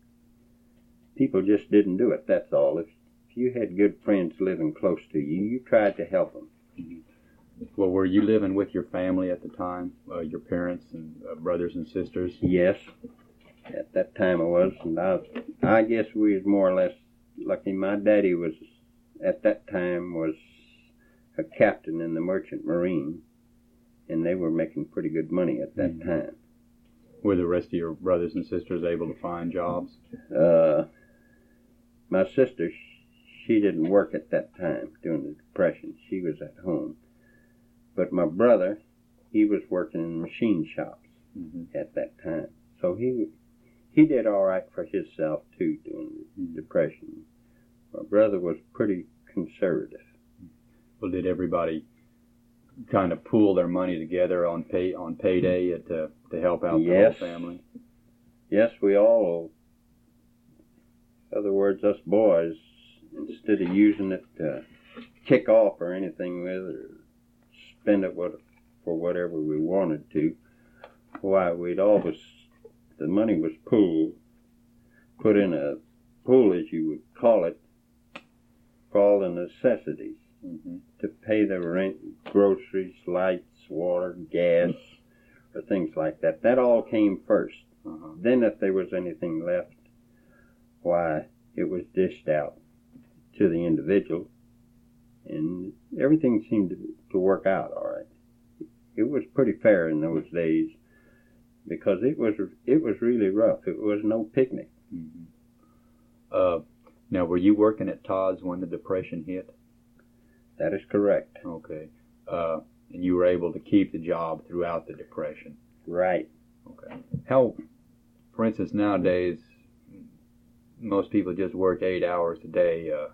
Speaker 2: people just didn't do it, that's all. If, if you had good friends living close to you, you tried to help them.
Speaker 1: Mm-hmm. Well, were you living with your family at the time, uh, your parents and uh, brothers and sisters?
Speaker 2: Yes, at that time I was, and I, I guess we was more or less lucky. My daddy was, at that time, was a captain in the Merchant Marine, and they were making pretty good money at that
Speaker 1: Mm-hmm.
Speaker 2: time.
Speaker 1: Were the rest of your brothers and sisters able to find jobs?
Speaker 2: Uh, my sister, she didn't work at that time during the Depression. She was at home. But my brother, he was working in machine shops
Speaker 1: Mm-hmm.
Speaker 2: at that time. So he he did all right for himself, too, during the
Speaker 1: Mm-hmm.
Speaker 2: Depression. My brother was pretty conservative.
Speaker 1: Well, did everybody kind of pool their money together on pay on payday to to help out the
Speaker 2: Yes.
Speaker 1: whole family?
Speaker 2: Yes, we all, in other words, us boys, instead of using it to kick off or anything with or spend it what, for whatever we wanted to, why, we'd always, the money was pooled, put in a pool, as you would call it, for all the necessities,
Speaker 1: Mm-hmm.
Speaker 2: to pay the rent, groceries, lights, water, gas, or things like that. That all came first.
Speaker 1: Uh-huh.
Speaker 2: Then if there was anything left, why, it was dished out to the individual, and everything seemed to, to work out all right. It was pretty fair in those days, because it was it was really rough. It was no picnic.
Speaker 1: Mm-hmm. Uh, now, were you working at Todd's when the Depression hit?
Speaker 2: That is correct.
Speaker 1: Okay. Uh, and you were able to keep the job throughout the Depression?
Speaker 2: Right.
Speaker 1: Okay. How, for instance, nowadays, most people just work eight hours a day, uh,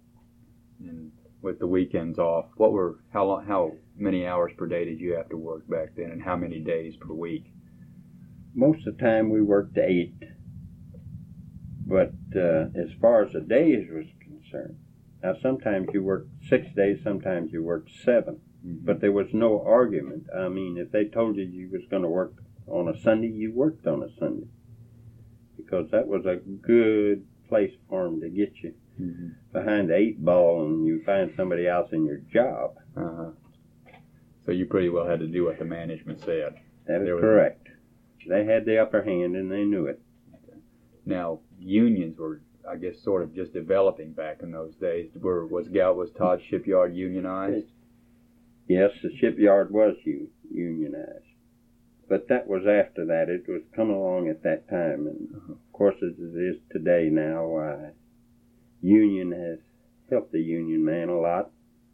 Speaker 1: and with the weekends off. What were how long? How many hours per day did you have to work back then, and how many days per week?
Speaker 2: Most of the time we worked eight, but uh, as far as the days was concerned, now sometimes you worked six days, sometimes you worked seven,
Speaker 1: Mm-hmm.
Speaker 2: but there was no argument. I mean, if they told you you was going to work on a Sunday, you worked on a Sunday, because that was a good place for them to get you
Speaker 1: Mm-hmm.
Speaker 2: behind the eight ball and you find somebody else in your job.
Speaker 1: Uh-huh. So you pretty well had to do what the management said.
Speaker 2: That is
Speaker 1: There was-
Speaker 2: correct. They had the upper hand and they knew it.
Speaker 1: Now, unions were, I guess, sort of just developing back in those days. Were was Gal was Todd Shipyard unionized?
Speaker 2: Yes, the shipyard was u- unionized, but that was after that. It was coming along at that time, and
Speaker 1: Uh-huh.
Speaker 2: of course, as it is today now, uh, union has helped the union man a lot,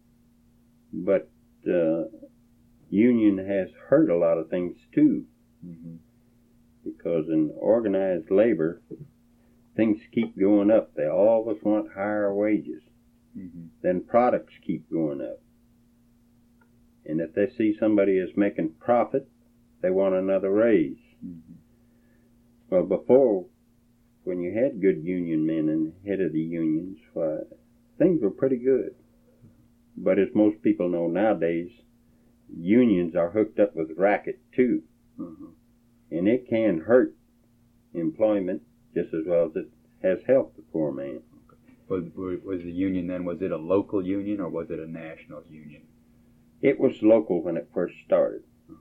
Speaker 2: but uh, union has hurt a lot of things too,
Speaker 1: Mm-hmm.
Speaker 2: because in organized labor, things keep going up. They always want higher wages.
Speaker 1: Mm-hmm.
Speaker 2: Then products keep going up. And if they see somebody is making profit, they want another raise.
Speaker 1: Mm-hmm.
Speaker 2: Well, before, when you had good union men and head of the unions, why, things were pretty good. But as most people know nowadays, unions are hooked up with racket too.
Speaker 1: Uh-huh.
Speaker 2: And it can hurt employment just as well as it has helped the poor man.
Speaker 1: Was, was the union then, was it a local union or was it a national union?
Speaker 2: It was local when it first started.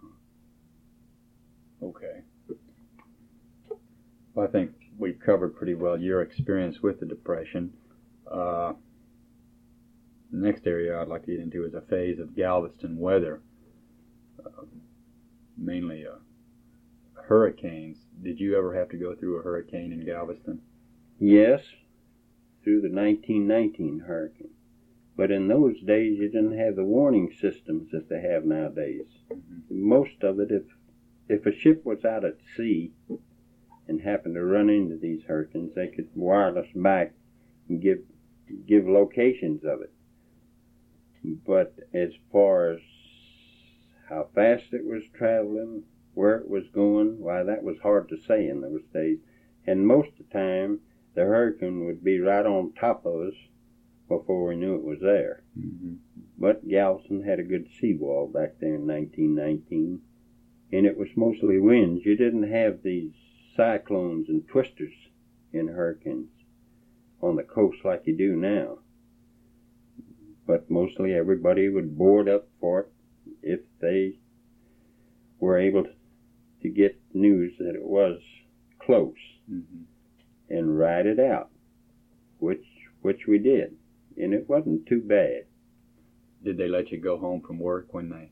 Speaker 1: Okay. Well, I think we've covered pretty well your experience with the Depression. Uh, the next area I'd like to get into is a phase of Galveston weather, uh, mainly uh, hurricanes. Did you ever have to go through a hurricane in Galveston?
Speaker 2: Yes, through the nineteen nineteen hurricane. But in those days, you didn't have the warning systems that they have nowadays.
Speaker 1: Mm-hmm.
Speaker 2: Most of it, if if a ship was out at sea and happened to run into these hurricanes, they could wireless back and give give locations of it. But as far as how fast it was traveling, where it was going, why, that was hard to say in those days. And most of the time, the hurricane would be right on top of us before we knew it was there.
Speaker 1: Mm-hmm.
Speaker 2: But Galveston had a good seawall back there in nineteen nineteen, and it was mostly winds. You didn't have these cyclones and twisters in hurricanes on the coast like you do now. But mostly everybody would board up for it if they were able to get news that it was close,
Speaker 1: Mm-hmm.
Speaker 2: and ride it out, which which we did, and it wasn't too bad.
Speaker 1: Did they let you go home from work when they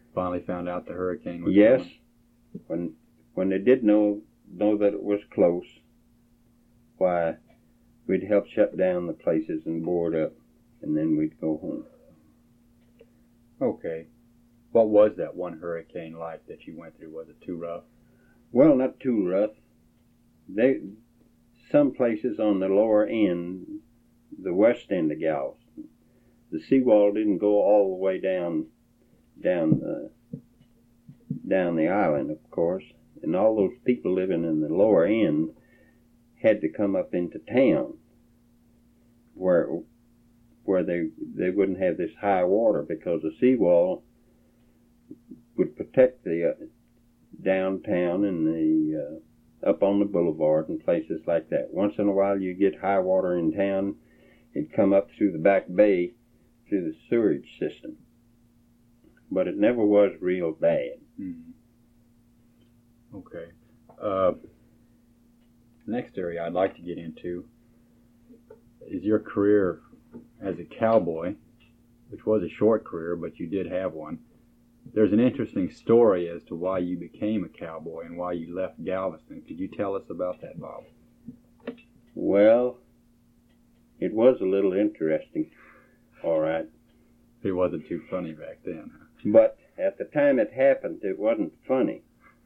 Speaker 1: finally found out the hurricane was
Speaker 2: Yes,
Speaker 1: coming?
Speaker 2: when when they did know know that it was close, why, we'd help shut down the places and board up, and then we'd go home.
Speaker 1: Okay. What was that one hurricane like that you went through? Was it too rough?
Speaker 2: Well, not too rough. They, some places on the lower end, the west end of Galveston, the seawall didn't go all the way down, down the, down the island, of course, and all those people living in the lower end had to come up into town, where, where they they wouldn't have this high water, because the seawall would protect the uh, downtown and the uh, up on the boulevard and places like that. Once in a while you get high water in town, it'd come up through the back bay through the sewage system. But it never was real bad.
Speaker 1: Mm-hmm. Okay. Uh, next area I'd like to get into is your career as a cowboy, which was a short career, but you did have one. There's an interesting story as to why you became a cowboy and why you left Galveston. Could you tell us about that, Bob?
Speaker 2: Well, it was a little interesting, all right.
Speaker 1: It wasn't too funny back then, huh?
Speaker 2: But at the time it happened, it wasn't funny.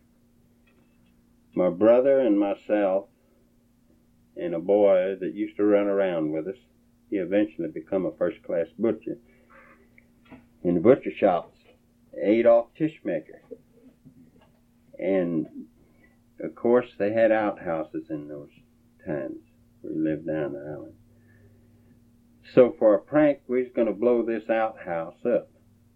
Speaker 2: My brother and myself and a boy that used to run around with us, he eventually became a first-class butcher in the butcher shops, Adolph Tishmaker. And, of course, they had outhouses in those times. We lived down the island. So for a prank, we was going to blow this outhouse up.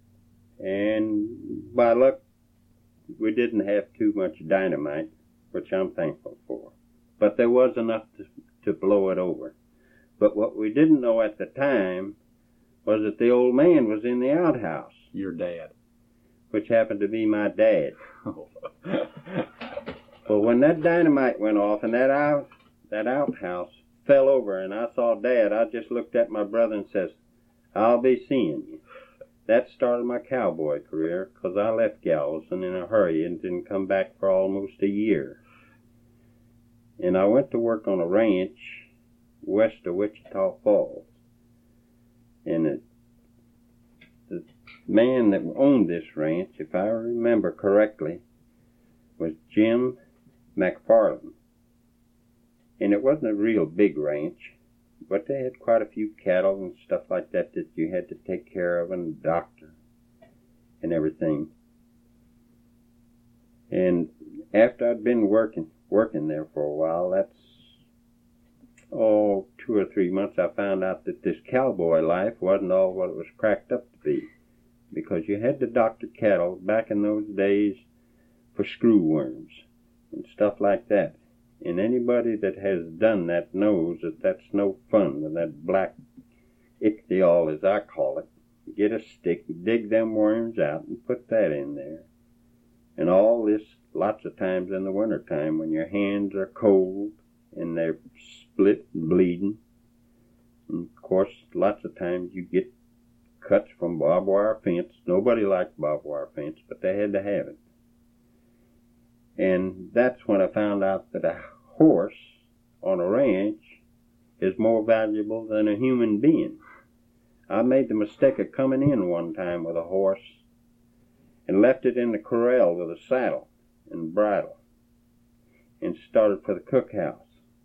Speaker 2: And by luck, we didn't have too much dynamite, which I'm thankful for. But there was enough to, to blow it over. But what we didn't know at the time was that the old man was in the outhouse.
Speaker 1: Your dad.
Speaker 2: Which happened to be my dad.
Speaker 1: Oh.
Speaker 2: Well, when that dynamite went off and that out, that outhouse fell over and I saw Dad, I just looked at my brother and says, "I'll be seeing you." That started my cowboy career, because I left Galveston in a hurry and didn't come back for almost a year. And I went to work on a ranch west of Wichita Falls. And it, the man that owned this ranch, if I remember correctly, was Jim McFarland. And it wasn't a real big ranch, but they had quite a few cattle and stuff like that that you had to take care of, and a doctor and everything. And after I'd been working working there for a while, that's, oh, two or three months, I found out that this cowboy life wasn't all what it was cracked up to be. Because you had to doctor cattle back in those days for screwworms and stuff like that. And anybody that has done that knows that that's no fun with that black ichthyol, as I call it. Get a stick, dig them worms out, and put that in there. And all this lots of times in the wintertime when your hands are cold and they're split and bleeding. And of course, lots of times you get cuts from barbed wire fence. Nobody liked barbed wire fence, but they had to have it. And that's when I found out that a horse on a ranch is more valuable than a human being. I made the mistake of coming in one time with a horse and left it in the corral with a saddle and bridle and started for the cookhouse.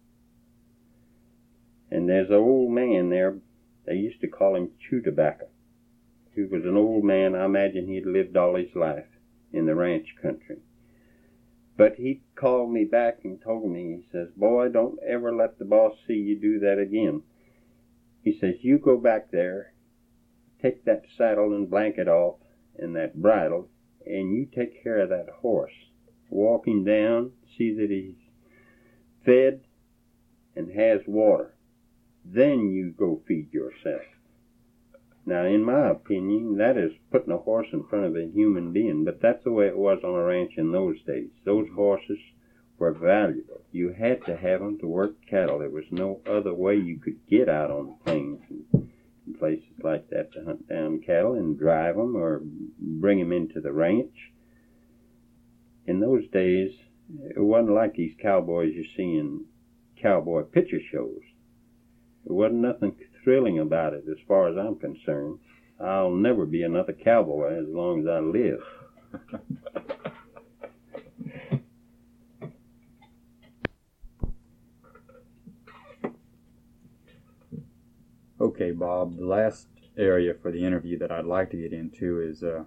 Speaker 2: And there's an old man there, they used to call him Chew Tobacco. He was an old man. I imagine he'd lived all his life in the ranch country. But he called me back and told me, he says, "Boy, don't ever let the boss see you do that again." He says, "You go back there, take that saddle and blanket off and that bridle, and you take care of that horse. Walk him down, see that he's fed and has water. Then you go feed yourself." Now, in my opinion, that is putting a horse in front of a human being, but that's the way it was on a ranch in those days. Those horses were valuable. You had to have them to work cattle. There was no other way you could get out on the plains and places like that to hunt down cattle and drive them or bring them into the ranch. In those days, it wasn't like these cowboys you see in cowboy picture shows. There wasn't nothing thrilling about it as far as I'm concerned. I'll never be another cowboy as long as I live.
Speaker 1: Okay, Bob, the last area for the interview that I'd like to get into is uh,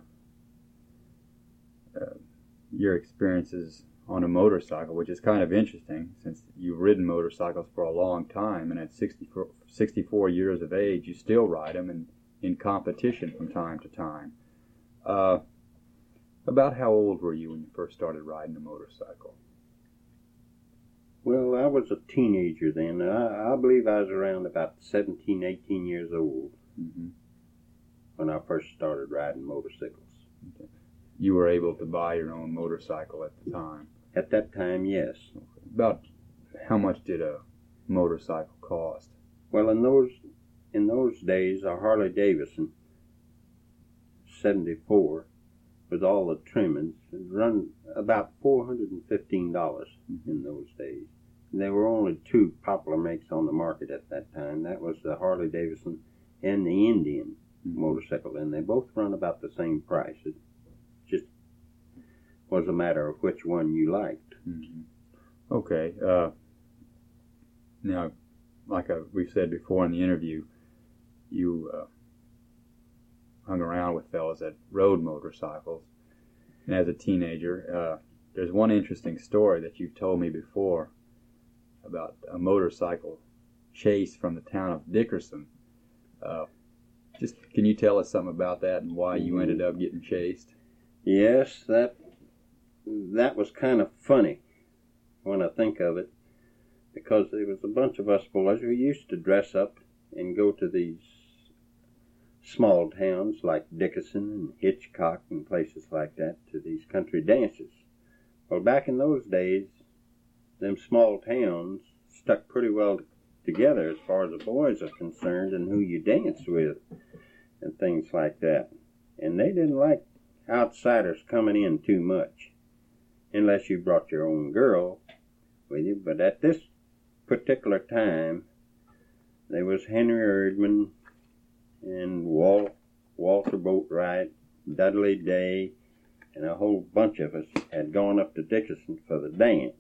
Speaker 1: uh, your experiences on a motorcycle, which is kind of interesting since you've ridden motorcycles for a long time, and at sixty-four, sixty-four years of age, you still ride them and in competition from time to time. Uh, about how old were you when you first started riding a motorcycle?
Speaker 2: Well, I was a teenager then. I, I believe I was around about seventeen, eighteen years old
Speaker 1: Mm-hmm.
Speaker 2: when I first started riding motorcycles.
Speaker 1: Okay. You were able to buy your own motorcycle at the time?
Speaker 2: At that time, yes.
Speaker 1: Okay. About how much did a motorcycle cost?
Speaker 2: Well, in those in those days, a Harley Davidson seventy-four with all the trimmings had run about four hundred fifteen dollars
Speaker 1: Mm-hmm.
Speaker 2: in those days. And there were only two popular makes on the market at that time. That was the Harley Davidson and the Indian
Speaker 1: Mm-hmm.
Speaker 2: motorcycle, and they both run about the same price. It just was a matter of which one you liked.
Speaker 1: Mm-hmm. Okay. Uh, now, like I, we've said before in the interview, you uh, hung around with fellas that rode motorcycles. And as a teenager, uh, there's one interesting story that you've told me before about a motorcycle chase from the town of Dickerson. Uh, just can you tell us something about that and why you ended up getting chased?
Speaker 2: Yes, that that was kind of funny when I think of it, because there was a bunch of us boys who used to dress up and go to these small towns like Dickerson and Hitchcock and places like that, to these country dances. Well, back in those days, them small towns stuck pretty well together as far as the boys are concerned and who you danced with and things like that. And they didn't like outsiders coming in too much, unless you brought your own girl with you. But at this particular time, there was Henry Erdman and Wal- Walter Boatwright, Dudley Day, and a whole bunch of us had gone up to Dickerson for the dance.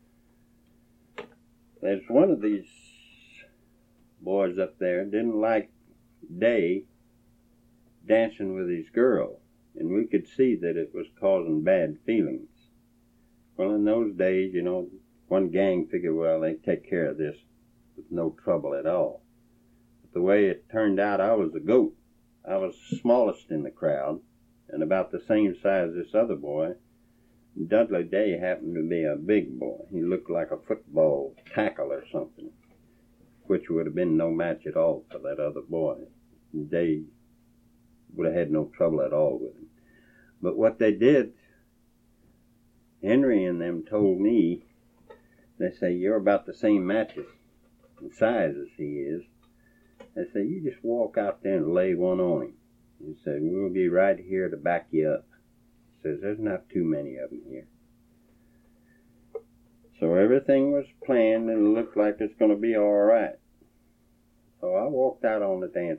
Speaker 2: There's one of these boys up there didn't like Day dancing with his girl, and we could see that it was causing bad feelings. Well, in those days, you know, one gang figured, well, they take care of this with no trouble at all. But the way it turned out, I was a goat. I was the smallest in the crowd, and about the same size as this other boy. Dudley Day happened to be a big boy. He looked like a football tackle or something, which would have been no match at all for that other boy. Day would have had no trouble at all with him. But what they did, Henry and them told me, they say, you're about the same match in size as he is. They say, you just walk out there and lay one on him. He said, we'll be right here to back you up. He says, there's not too many of them here. So everything was planned and it looked like it's going to be all right. So I walked out on the dance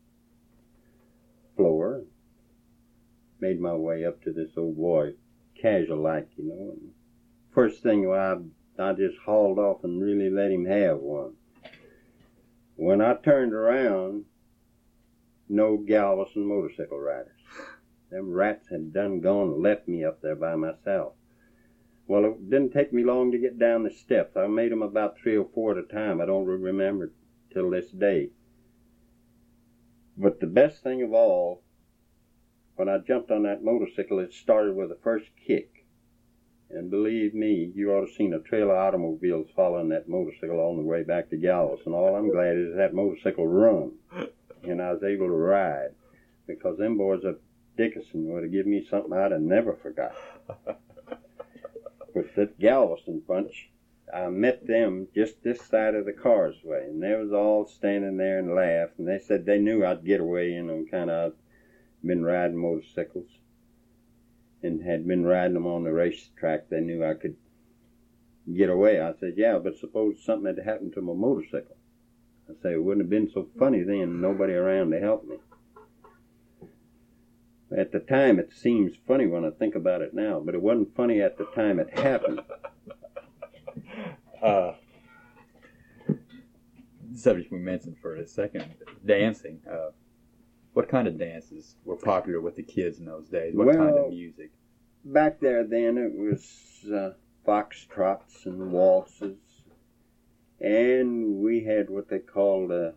Speaker 2: floor, made my way up to this old boy, casual like, you know. And first thing, well, I, I just hauled off and really let him have one. When I turned around, no Galveston motorcycle riders. Them rats had done gone and left me up there by myself. Well, it didn't take me long to get down the steps. I made them about three or four at a time. I don't remember till this day. But the best thing of all, when I jumped on that motorcycle, it started with the first kick. And believe me, you ought to have seen a trail of automobiles following that motorcycle on the way back to Galveston. All I'm glad is that motorcycle run, and I was able to ride, because them boys at Dickerson would have given me something I'd have never forgot. But that Galveston bunch, I met them just this side of the causeway, and they was all standing there and laughed, and they said they knew I'd get away, you know, kind of been riding motorcycles and had been riding them on the racetrack. They knew I could get away. I said, yeah, but suppose something had happened to my motorcycle. I said, it wouldn't have been so funny then, nobody around to help me. At the time, it seems funny when I think about it now, but it wasn't funny at the time it happened.
Speaker 1: Uh, subject we mentioned for a second, dancing. Uh, what kind of dances were popular with the kids in those days? What
Speaker 2: well,
Speaker 1: kind of music?
Speaker 2: Back there then, it was uh, foxtrots and waltzes, and we had what they called a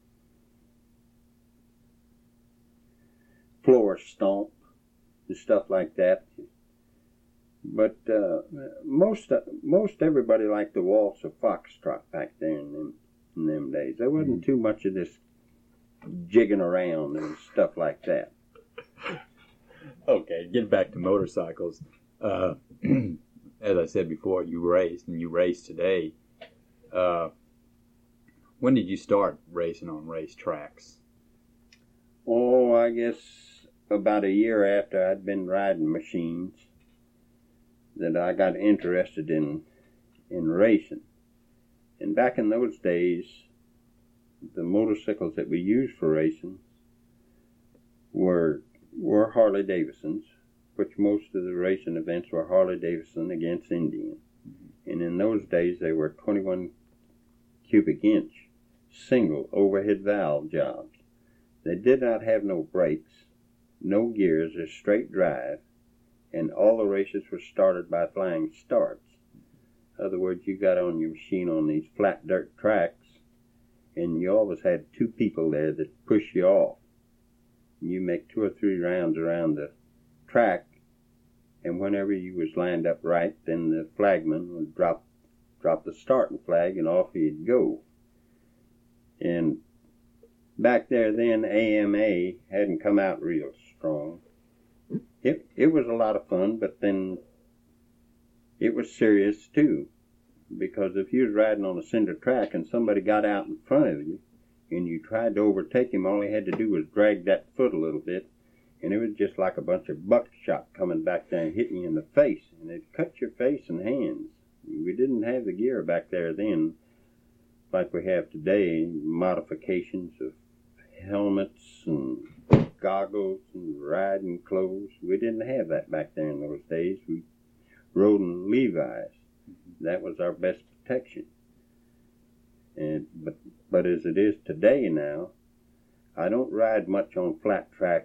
Speaker 2: floor stomp and stuff like that. But uh, most uh, most everybody liked the waltz or foxtrot back there in them, in them days. There wasn't too much of this jigging around and stuff like that.
Speaker 1: Okay, getting back to motorcycles. Uh, as I said before, you raced, and you race today. Uh, when did you start racing on race tracks?
Speaker 2: Oh, I guess about a year after I'd been riding machines that I got interested in in racing. And back in those days, the motorcycles that we used for racing were were Harley Davidsons, which most of the racing events were Harley Davidson against Indian. Mm-hmm. And in those days, they were twenty-one cubic inch single overhead valve jobs. They did not have no brakes, no gears, a straight drive, and all the races were started by flying starts. In other words, you got on your machine on these flat dirt tracks, and you always had two people there that push you off. You make two or three rounds around the track, and whenever you was lined up right, then the flagman would drop drop the starting flag, and off you'd go. And back there then, A M A hadn't come out real strong. It it was a lot of fun, but then it was serious too, because if you was riding on a cinder track and somebody got out in front of you and you tried to overtake him, all he had to do was drag that foot a little bit, and it was just like a bunch of buckshot coming back there and hitting you in the face, and it cut your face and hands. We didn't have the gear back there then like we have today, modifications of helmets and goggles and riding clothes. We didn't have that back there in those days. We rode in Levi's. That was our best protection. And but but as it is today now, I don't ride much on flat track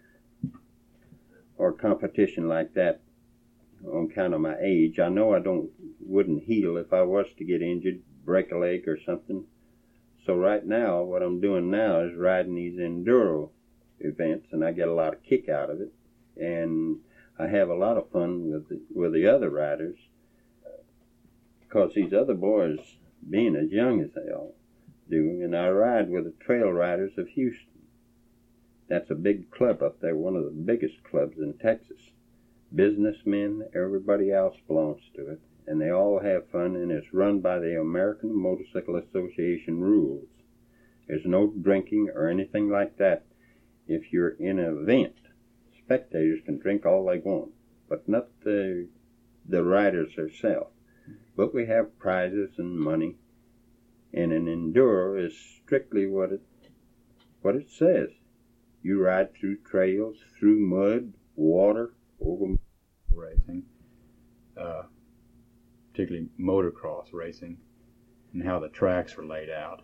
Speaker 2: or competition like that on account of my age. I know I don't wouldn't heal if I was to get injured, break a leg or something. So right now, what I'm doing now is riding these enduro events, and I get a lot of kick out of it, and I have a lot of fun with the, with the other riders, because these other boys, being as young as they all do, and I ride with the Trail Riders of Houston. That's a big club up there, one of the biggest clubs in Texas. Businessmen, everybody else belongs to it, and they all have fun, and it's run by the American Motorcycle Association rules. There's no drinking or anything like that. If you're in an event, spectators can drink all they want, but not the the riders themselves. But we have prizes and money, and an enduro is strictly what it what it says. You ride through trails, through mud, water, over
Speaker 1: racing, uh, particularly motocross racing, and how the tracks are laid out.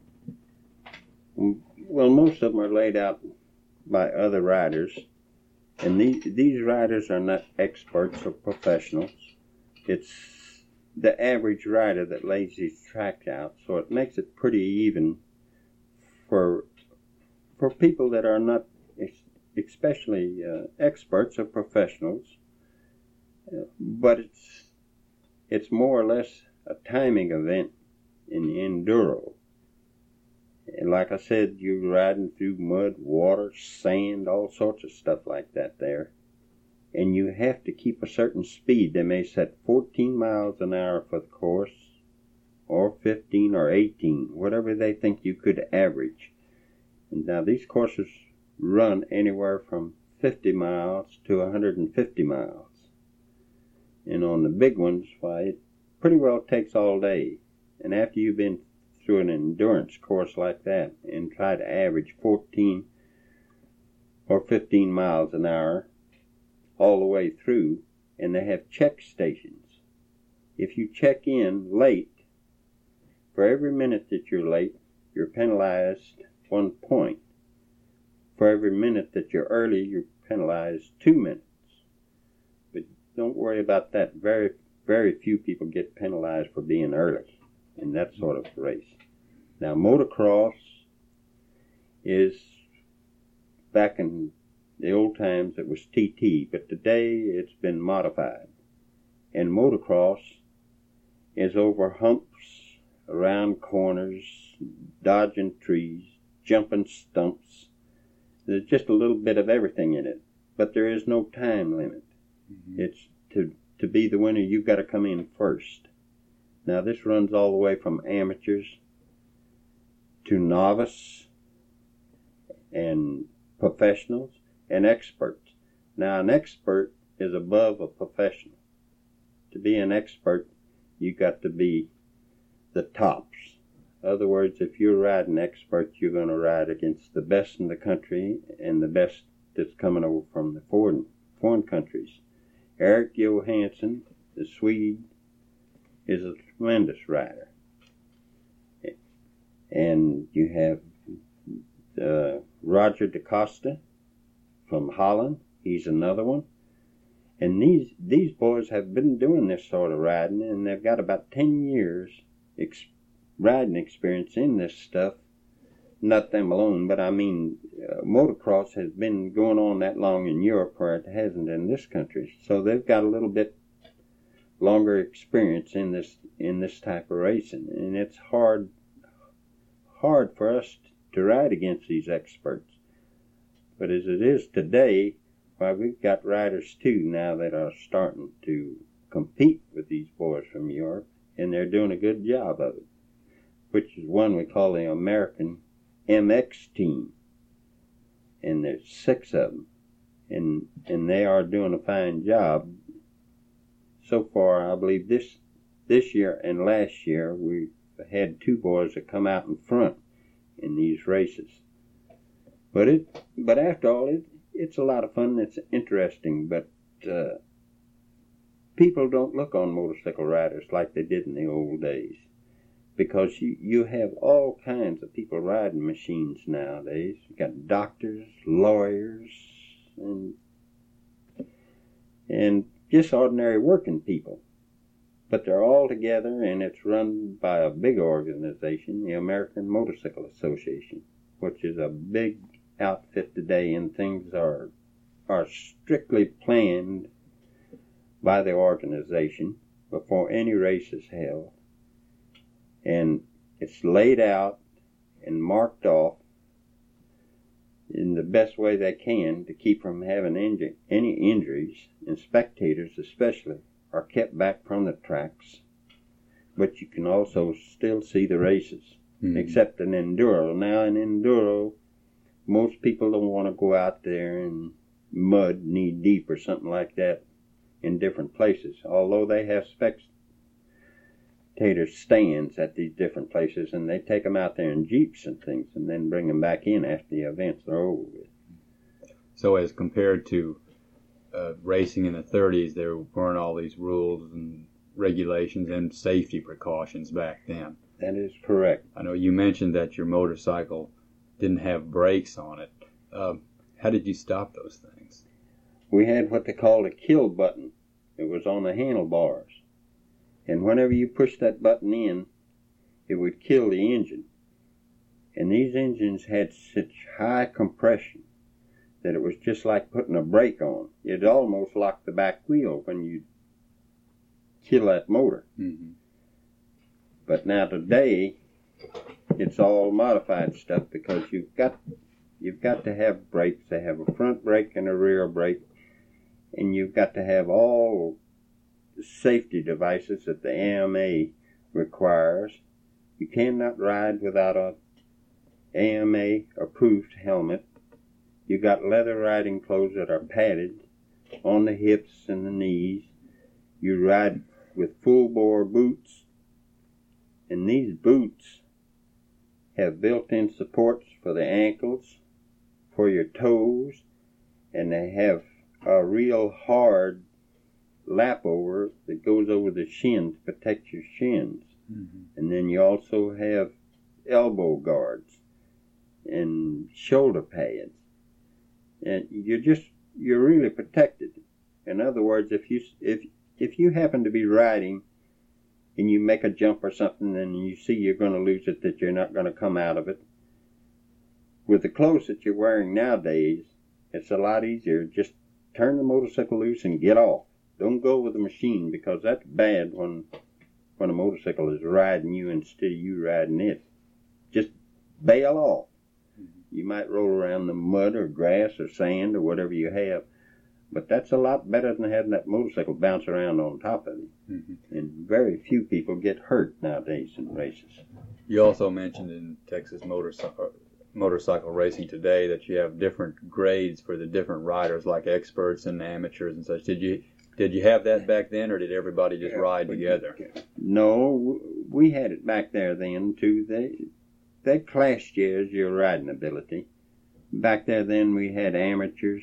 Speaker 2: Well, most of them are laid out by other riders, and these these riders are not experts or professionals. It's the average rider that lays these tracks out, so it makes it pretty even for for people that are not especially uh, experts or professionals. Uh, but it's it's more or less a timing event in the enduro. And like I said, you're riding through mud, water, sand, all sorts of stuff like that there. And you have to keep a certain speed. They may set fourteen miles an hour for the course, or fifteen or eighteen, whatever they think you could average. And now these courses run anywhere from fifty miles to one hundred fifty miles. And on the big ones, why, it pretty well takes all day. And after you've been through an endurance course like that and try to average fourteen or fifteen miles an hour all the way through, and they have check stations. If you check in late, for every minute that you're late, you're penalized one point. For every minute that you're early, you're penalized two minutes. But don't worry about that. Very, very few people get penalized for being early in that sort of race. Now, motocross is, back in the old times, it was T T, but today it's been modified. And motocross is over humps, around corners, dodging trees, jumping stumps. There's just a little bit of everything in it, but there is no time limit. Mm-hmm. It's to, to be the winner, you've got to come in first. Now, this runs all the way from amateurs to novice and professionals and experts. Now, an expert is above a professional. To be an expert, you got to be the tops. In other words, if you're riding expert, you're going to ride against the best in the country and the best that's coming over from the foreign, foreign countries. Eric Johansson, the Swede, is a tremendous rider. And you have uh, Roger da Costa from Holland. He's another one. And these these boys have been doing this sort of riding, and they've got about ten years ex- riding experience in this stuff. Not them alone, but I mean, uh, motocross has been going on that long in Europe where it hasn't in this country. So they've got a little bit longer experience in this in this type of racing, and it's hard hard for us to ride against these experts. But as it is today, why, we've got riders too now that are starting to compete with these boys from Europe, and they're doing a good job of it, which is one we call the American M X team, and there's six of them, and and they are doing a fine job. So far, I believe this this year and last year, we've had two boys that come out in front in these races. But it, but after all, it, it's a lot of fun. It's interesting, but uh, people don't look on motorcycle riders like they did in the old days, because you, you have all kinds of people riding machines nowadays. You got doctors, lawyers, and and just ordinary working people. But they're all together, and it's run by a big organization, the American Motorcycle Association, which is a big outfit today, and things are are strictly planned by the organization before any race is held. And it's laid out and marked off in the best way they can to keep from having inju- any injuries, and spectators especially are kept back from the tracks. But you can also still see the races, mm-hmm. except in enduro. Now in enduro, most people don't want to go out there in mud knee deep or something like that in different places, although they have spectator stands at these different places, and they take them out there in jeeps and things and then bring them back in after the events are over with.
Speaker 1: So as compared to uh, racing in the thirties, there weren't all these rules and regulations and safety precautions back then.
Speaker 2: That is correct.
Speaker 1: I know you mentioned that your motorcycle didn't have brakes on it. Uh, how did you stop those things?
Speaker 2: We had what they called a kill button. It was on the handlebars. And whenever you pushed that button in, it would kill the engine. And these engines had such high compression that it was just like putting a brake on. It almost locked the back wheel when you kill that motor. Mm-hmm. But now today, it's all modified stuff, because you've got you've got to have brakes. They have a front brake and a rear brake, and you've got to have all the safety devices that the A M A requires you cannot ride without a A M A approved helmet. You got leather riding clothes that are padded on the hips and the knees. You ride with full bore boots, and these boots have built-in supports for the ankles, for your toes, and they have a real hard lap over that goes over the shins to protect your shins. Mm-hmm. And then you also have elbow guards and shoulder pads, and you're just you're really protected. In other words, if you if if you happen to be riding and you make a jump or something and you see you're going to lose it, that you're not going to come out of it, with the clothes that you're wearing nowadays, it's a lot easier. Just turn the motorcycle loose and get off. Don't go with the machine, because that's bad when when a motorcycle is riding you instead of you riding it. Just bail off. You might roll around the mud or grass or sand or whatever you have, but that's a lot better than having that motorcycle bounce around on top of you. Mm-hmm. And very few people get hurt nowadays in races.
Speaker 1: You also mentioned in Texas motorcycle motorcycle racing today that you have different grades for the different riders, like experts and amateurs and such. Did you did you have that back then, or did everybody just ride together?
Speaker 2: No, we had it back there then too. They they classed you as your riding ability. Back there then we had amateurs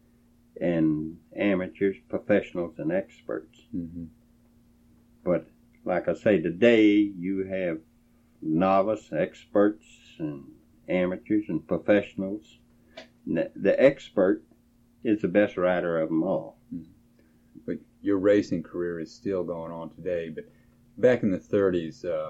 Speaker 2: and amateurs, professionals, and experts. Mm-hmm. But like I say, today you have novice, experts, and amateurs and professionals. The expert is the best rider of them all.
Speaker 1: Mm-hmm. But your racing career is still going on today. But back in the thirties, uh,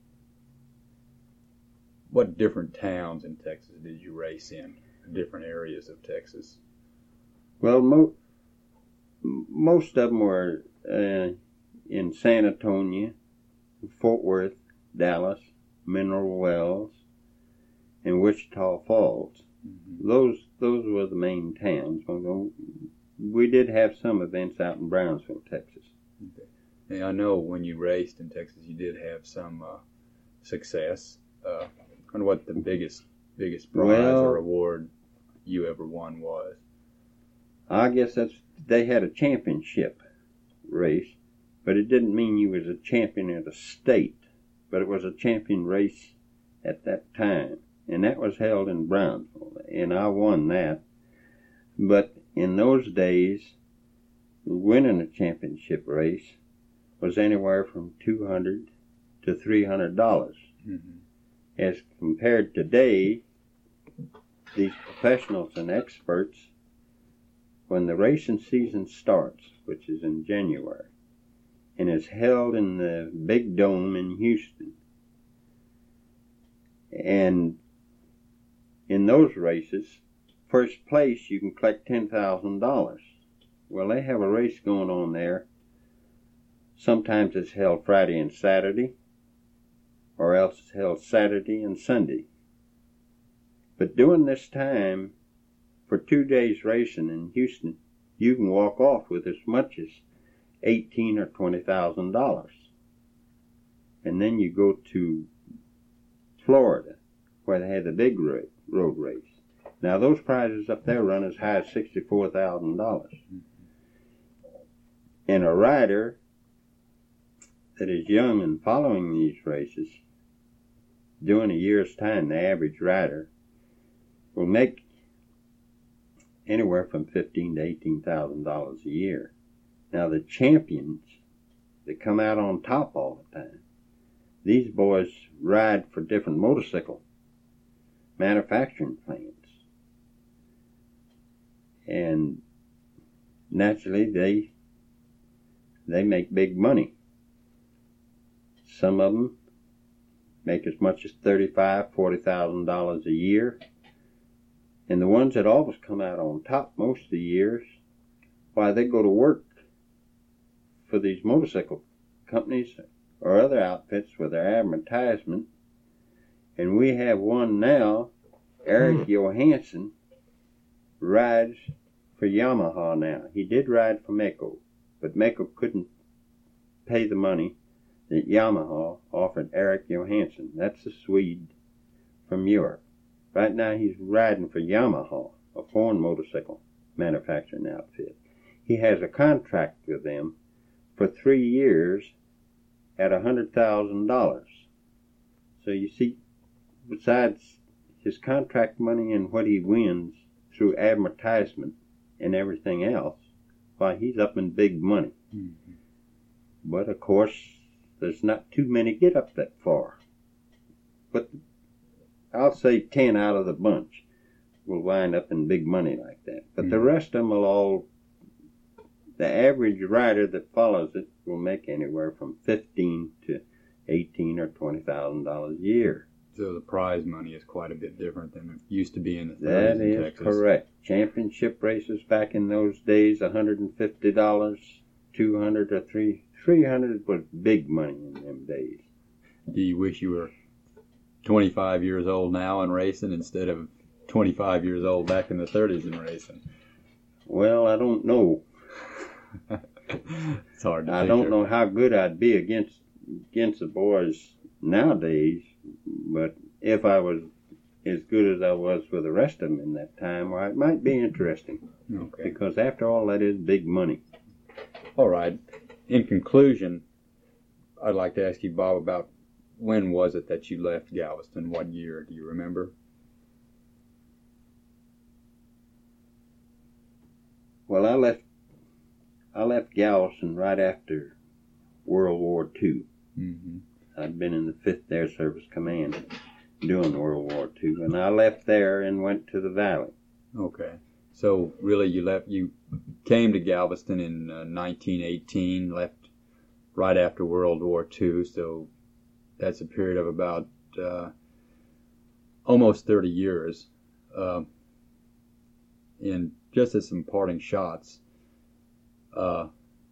Speaker 1: what different towns in Texas did you race in? Different areas of Texas?
Speaker 2: Well, mo- most of them were uh, in San Antonio, Fort Worth, Dallas, Mineral Wells, and Wichita Falls. Mm-hmm. Those those were the main towns. We did have some events out in Brownsville, Texas.
Speaker 1: Okay. And I know when you raced in Texas, you did have some uh, success. Uh, I wonder what the biggest biggest prize
Speaker 2: well,
Speaker 1: or award you ever won was.
Speaker 2: I guess that's they had a championship race, but it didn't mean you was a champion of the state, but it was a champion race at that time, and that was held in Brownsville, and I won that. But in those days, winning a championship race was anywhere from two hundred to three hundred dollars. Mm-hmm. As compared today, these professionals and experts, when the racing season starts, which is in January, and is held in the big dome in Houston, and in those races, first place you can collect ten thousand dollars. Well, they have a race going on there. Sometimes it's held Friday and Saturday, or else it's held Saturday and Sunday. But during this time, for two days racing in Houston, you can walk off with as much as eighteen or twenty thousand dollars. And then you go to Florida, where they had the big road race. Now those prizes up there run as high as sixty-four thousand dollars. And a rider that is young and following these races, during a year's time, the average rider will make anywhere from fifteen to eighteen thousand dollars a year. Now the champions that come out on top all the time, these boys ride for different motorcycle manufacturing plants, and naturally they they make big money. Some of them make as much as thirty-five, forty thousand dollars a year. And the ones that always come out on top most of the years, why, they go to work for these motorcycle companies or other outfits with their advertisement. And we have one now, Eric mm. Johansson, rides for Yamaha now. He did ride for Mako, but Mako couldn't pay the money that Yamaha offered Eric Johansson. That's a Swede from Europe. Right now he's riding for Yamaha, a foreign motorcycle manufacturing outfit. He has a contract with them for three years at a hundred thousand dollars. So you see, besides his contract money and what he wins through advertisement and everything else, why, he's up in big money.
Speaker 1: Mm-hmm.
Speaker 2: But of course, there's not too many get up that far. But I'll say ten out of the bunch will wind up in big money like that. But mm-hmm. the rest of them will all, the average rider that follows it will make anywhere from fifteen to eighteen or twenty thousand dollars a year.
Speaker 1: So the prize money is quite a bit different than it used to be in the
Speaker 2: thirties
Speaker 1: That is
Speaker 2: in
Speaker 1: Texas.
Speaker 2: Correct. Championship races back in those days, one hundred fifty dollars, two hundred or three, three hundred was big money in them days.
Speaker 1: Do you wish you were twenty-five years old now and racing instead of twenty-five years old back in the thirties and racing?
Speaker 2: Well, I don't know.
Speaker 1: It's hard to
Speaker 2: I
Speaker 1: picture.
Speaker 2: don't know how good I'd be against against the boys nowadays, but if I was as good as I was for the rest of them in that time, well, it might be interesting.
Speaker 1: Okay.
Speaker 2: Because after all, that is big money.
Speaker 1: All right. In conclusion, I'd like to ask you, Bob, about when was it that you left Galveston? What year? Do you remember?
Speaker 2: Well, I left I left Galveston right after World War Two.
Speaker 1: Mm-hmm.
Speaker 2: I'd been in the fifth Air Service Command during World War Two, and I left there and went to the Valley.
Speaker 1: Okay. So really, you left. You came to Galveston in uh, nineteen eighteen. Left right after World War Two. So that's a period of about uh, almost thirty years. Uh, and just as some parting shots, uh,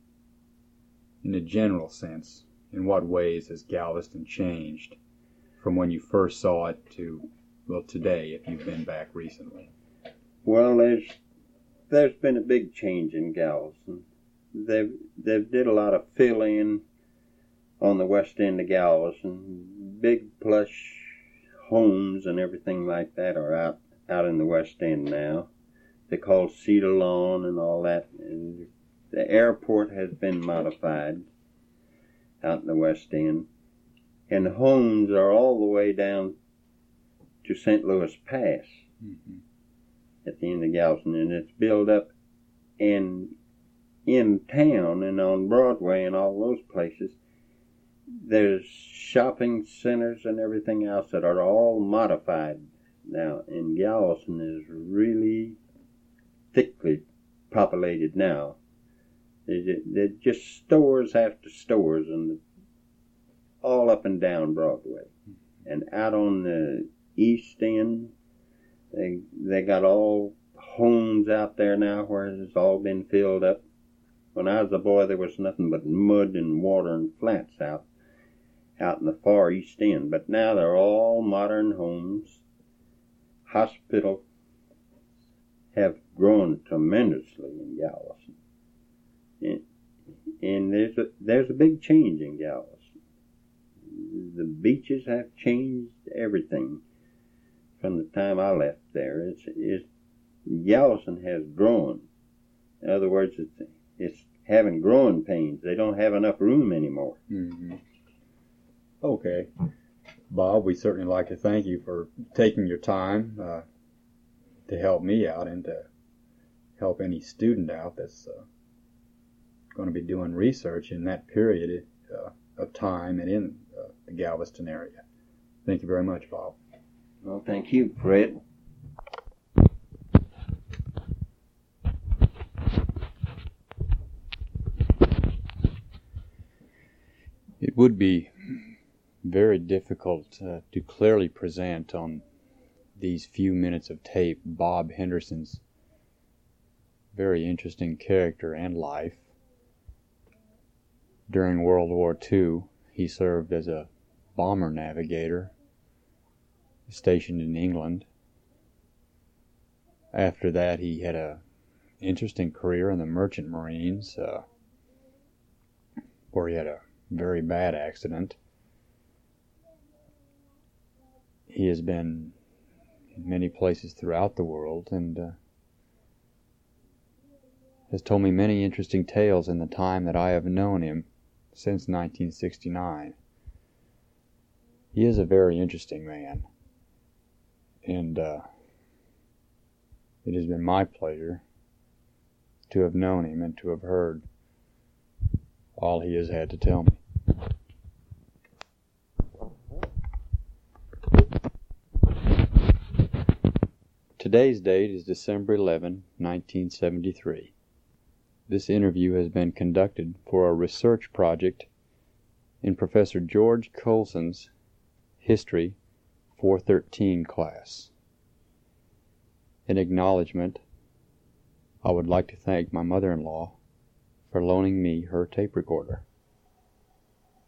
Speaker 1: in a general sense, in what ways has Galveston changed from when you first saw it to, well, today, if you've been back recently?
Speaker 2: Well, there's there's been a big change in Galveston. They've they've did a lot of fill-in on the west end of Galveston. Big plush homes and everything like that are out out in the west end now. They're called Cedar Lawn and all that. And the airport has been modified out in the west end. And the homes are all the way down to Saint Louis Pass.
Speaker 1: Mm-hmm.
Speaker 2: At the end of Galveston, and it's built up in in town and on Broadway and all those places. There's shopping centers and everything else that are all modified now, and Galveston is really thickly populated now. They're just stores after stores, and all up and down Broadway, and out on the east end. They they got all homes out there now where it's all been filled up. When I was a boy, there was nothing but mud and water and flats out out in the far east end. But now they're all modern homes. Hospitals have grown tremendously in Galveston, and, and there's a there's a big change in Galveston. The beaches have changed everything. From the time I left there, it's, it's Galveston has grown. In other words, it's, it's having growing pains. They don't have enough room anymore.
Speaker 1: Mm-hmm. Okay. Bob, we certainly like to thank you for taking your time uh, to help me out and to help any student out that's uh, going to be doing research in that period uh, of time and in uh, the Galveston area. Thank you very much, Bob.
Speaker 2: Well, thank you, Fred.
Speaker 1: It would be very difficult uh, to clearly present on these few minutes of tape Bob Henderson's very interesting character and life. During World War Two, he served as a bomber navigator stationed in England. After that, he had a interesting career in the Merchant Marines, uh, where he had a very bad accident. He has been in many places throughout the world and uh, has told me many interesting tales in the time that I have known him since nineteen sixty-nine. He is a very interesting man, and uh, it has been my pleasure to have known him and to have heard all he has had to tell me. Today's date is December eleventh, nineteen seventy-three. This interview has been conducted for a research project in Professor George Colson's History four thirteen class. In acknowledgement, I would like to thank my mother-in-law for loaning me her tape recorder.